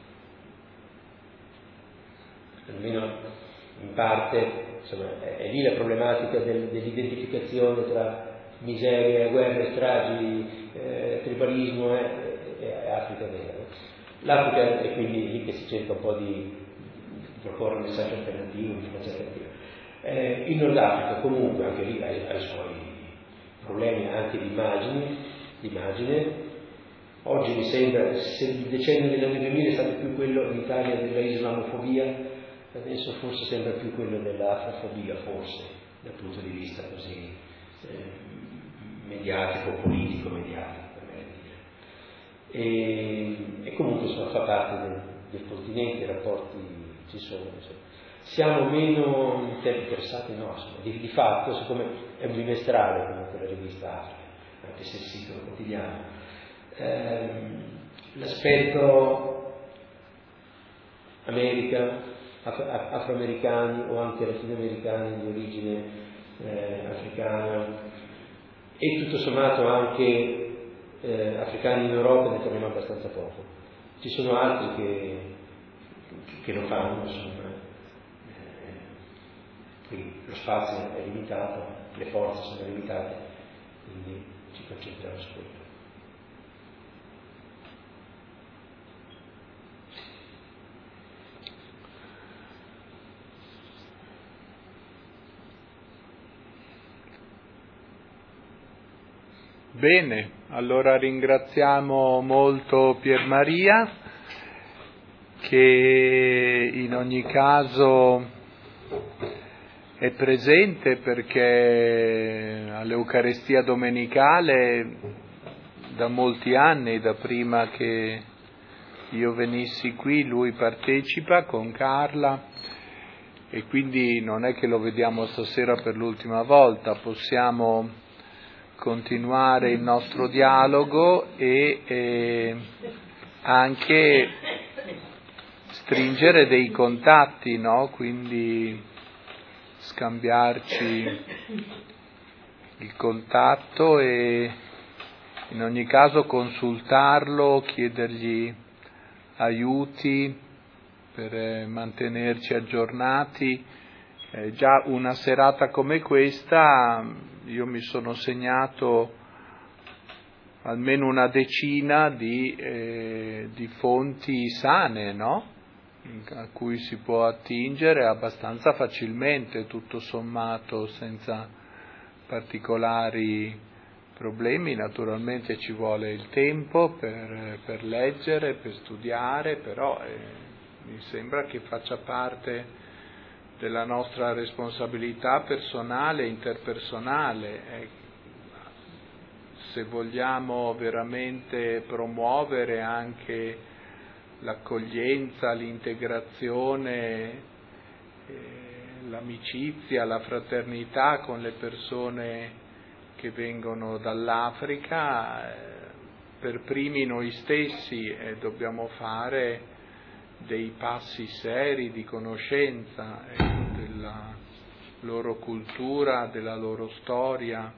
B: almeno in parte insomma, è, è lì la problematica del, dell'identificazione tra miseria, guerre, stragi, eh, tribalismo e eh, eh, Africa vera. L'Africa è quindi lì che si cerca un po' di, di proporre un messaggio alternativo, un messaggio alternativo. Eh, il Nord Africa comunque anche lì ha, ha i suoi problemi anche di immagine, di immagine. Oggi mi sembra, se il decennio degli anni duemila è stato più quello in Italia della islamofobia, adesso forse sembra più quello dell'afrofobia, forse, dal punto di vista così eh, mediatico, politico, mediatico, per me dire. E, e comunque insomma, fa parte del, del continente, i rapporti ci sono. Insomma. Siamo meno interessati, no, insomma, di, di fatto, siccome è un bimestrale comunque la rivista Africa, anche se il sito è quotidiano, ehm, l'aspetto America, af- afroamericani o anche latinoamericani di origine eh, africana e tutto sommato anche eh, africani in Europa ne troviamo abbastanza poco. Ci sono altri che, che lo fanno, insomma. Quindi lo spazio è limitato, le forze sono limitate, quindi ci concentriamo su quello.
D: Bene, allora ringraziamo molto Pier Maria, che in ogni caso è presente perché all'Eucaristia domenicale da molti anni, da prima che io venissi qui, lui partecipa con Carla e quindi non è che lo vediamo stasera per l'ultima volta, possiamo continuare il nostro dialogo e eh, anche stringere dei contatti, no? Quindi scambiarci il contatto e in ogni caso consultarlo, chiedergli aiuti per mantenerci aggiornati. Eh, già una serata come questa io mi sono segnato almeno una decina di, eh, di fonti sane, no?
A: a cui si può attingere abbastanza facilmente, tutto sommato, senza particolari problemi. Naturalmente ci vuole il tempo per, per leggere, per studiare, però eh, mi sembra che faccia parte della nostra responsabilità personale e interpersonale. Eh, se vogliamo veramente promuovere anche l'accoglienza, l'integrazione, eh, l'amicizia, la fraternità con le persone che vengono dall'Africa, eh, per primi noi stessi eh, dobbiamo fare dei passi seri di conoscenza eh, della loro cultura, della loro storia,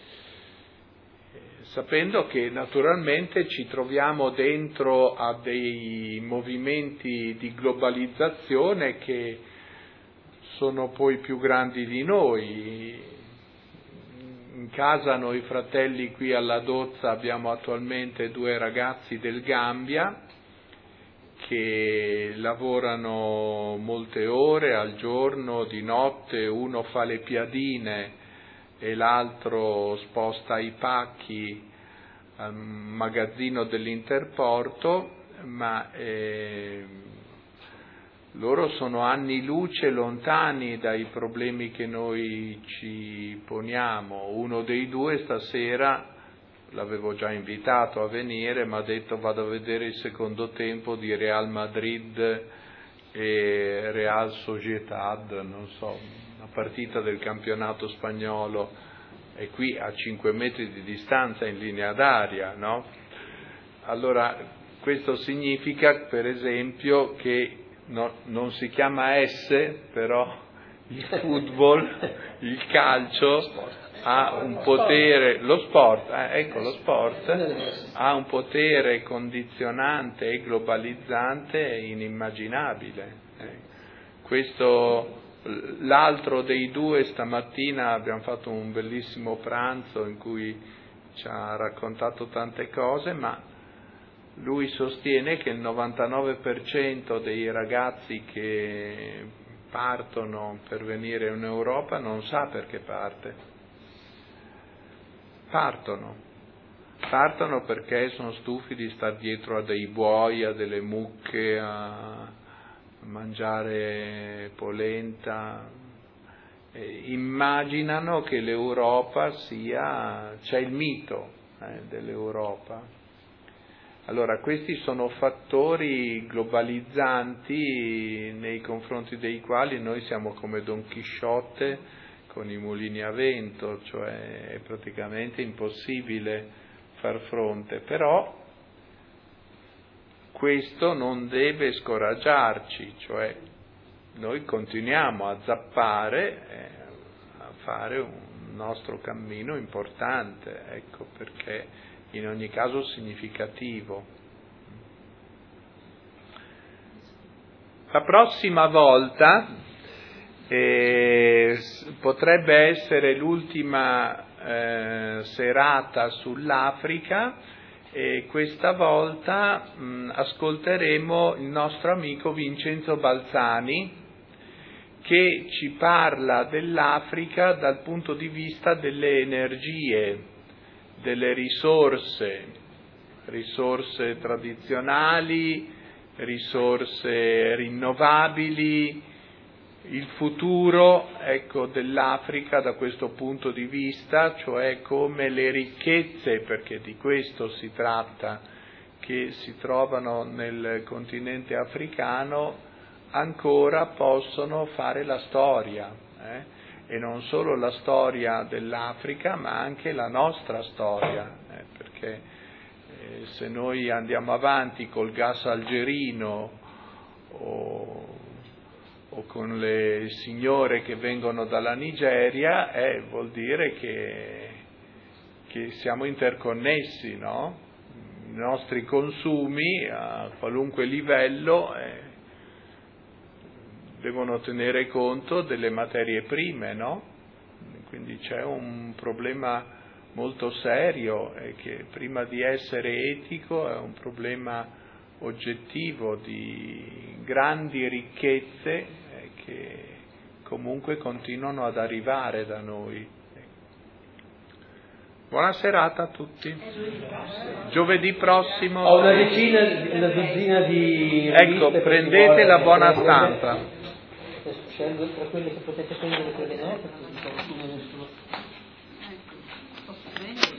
A: sapendo che naturalmente ci troviamo dentro a dei movimenti di globalizzazione che sono poi più grandi di noi. In casa noi fratelli qui alla Dozza abbiamo attualmente due ragazzi del Gambia che lavorano molte ore al giorno, di notte, uno fa le piadine e l'altro sposta i pacchi al magazzino dell'Interporto, ma eh, loro sono anni luce lontani dai problemi che noi ci poniamo. Uno dei due stasera, l'avevo già invitato a venire, mi ha detto vado a vedere il secondo tempo di Real Madrid e Real Sociedad, non so, una partita del campionato spagnolo, e qui a cinque metri di distanza in linea d'aria, no? Allora, questo significa, per esempio, che no, non si chiama S, però il football, il calcio, ha un potere, lo sport, eh, ecco lo sport, ha un potere condizionante e globalizzante inimmaginabile. Eh. Questo, l'altro dei due stamattina abbiamo fatto un bellissimo pranzo in cui ci ha raccontato tante cose, ma lui sostiene che il novantanove per cento dei ragazzi che partono per venire in Europa non sa perché parte. Partono, partono perché sono stufi di star dietro a dei buoi, a delle mucche, a mangiare polenta. E immaginano che l'Europa sia, c'è il mito eh, dell'Europa. Allora, questi sono fattori globalizzanti nei confronti dei quali noi siamo come Don Chisciotte con i mulini a vento, cioè è praticamente impossibile far fronte, però questo non deve scoraggiarci, cioè noi continuiamo a zappare, eh, a fare un nostro cammino importante, ecco, perché in ogni caso significativo. La prossima volta Eh, potrebbe essere l'ultima eh, serata sull'Africa e questa volta mh, ascolteremo il nostro amico Vincenzo Balzani che ci parla dell'Africa dal punto di vista delle energie, delle risorse, risorse tradizionali, risorse rinnovabili, il futuro, ecco, dell'Africa da questo punto di vista, cioè come le ricchezze, perché di questo si tratta, che si trovano nel continente africano, ancora possono fare la storia, eh? E non solo la storia dell'Africa, ma anche la nostra storia, eh? Perché eh, se noi andiamo avanti col gas algerino o o con le signore che vengono dalla Nigeria, eh, vuol dire che, che siamo interconnessi, no? I nostri consumi a qualunque livello eh, devono tenere conto delle materie prime, no? Quindi c'è un problema molto serio e che prima di essere etico è un problema oggettivo di grandi ricchezze eh, che comunque continuano ad arrivare da noi. Buona serata a tutti. Giovedì prossimo.
B: Ho una decina, una dozzina di
A: ecco, prendete la buona stampa.
B: Scelgo tra quelle che potete prendere quelle note, così qualcuno nessuno.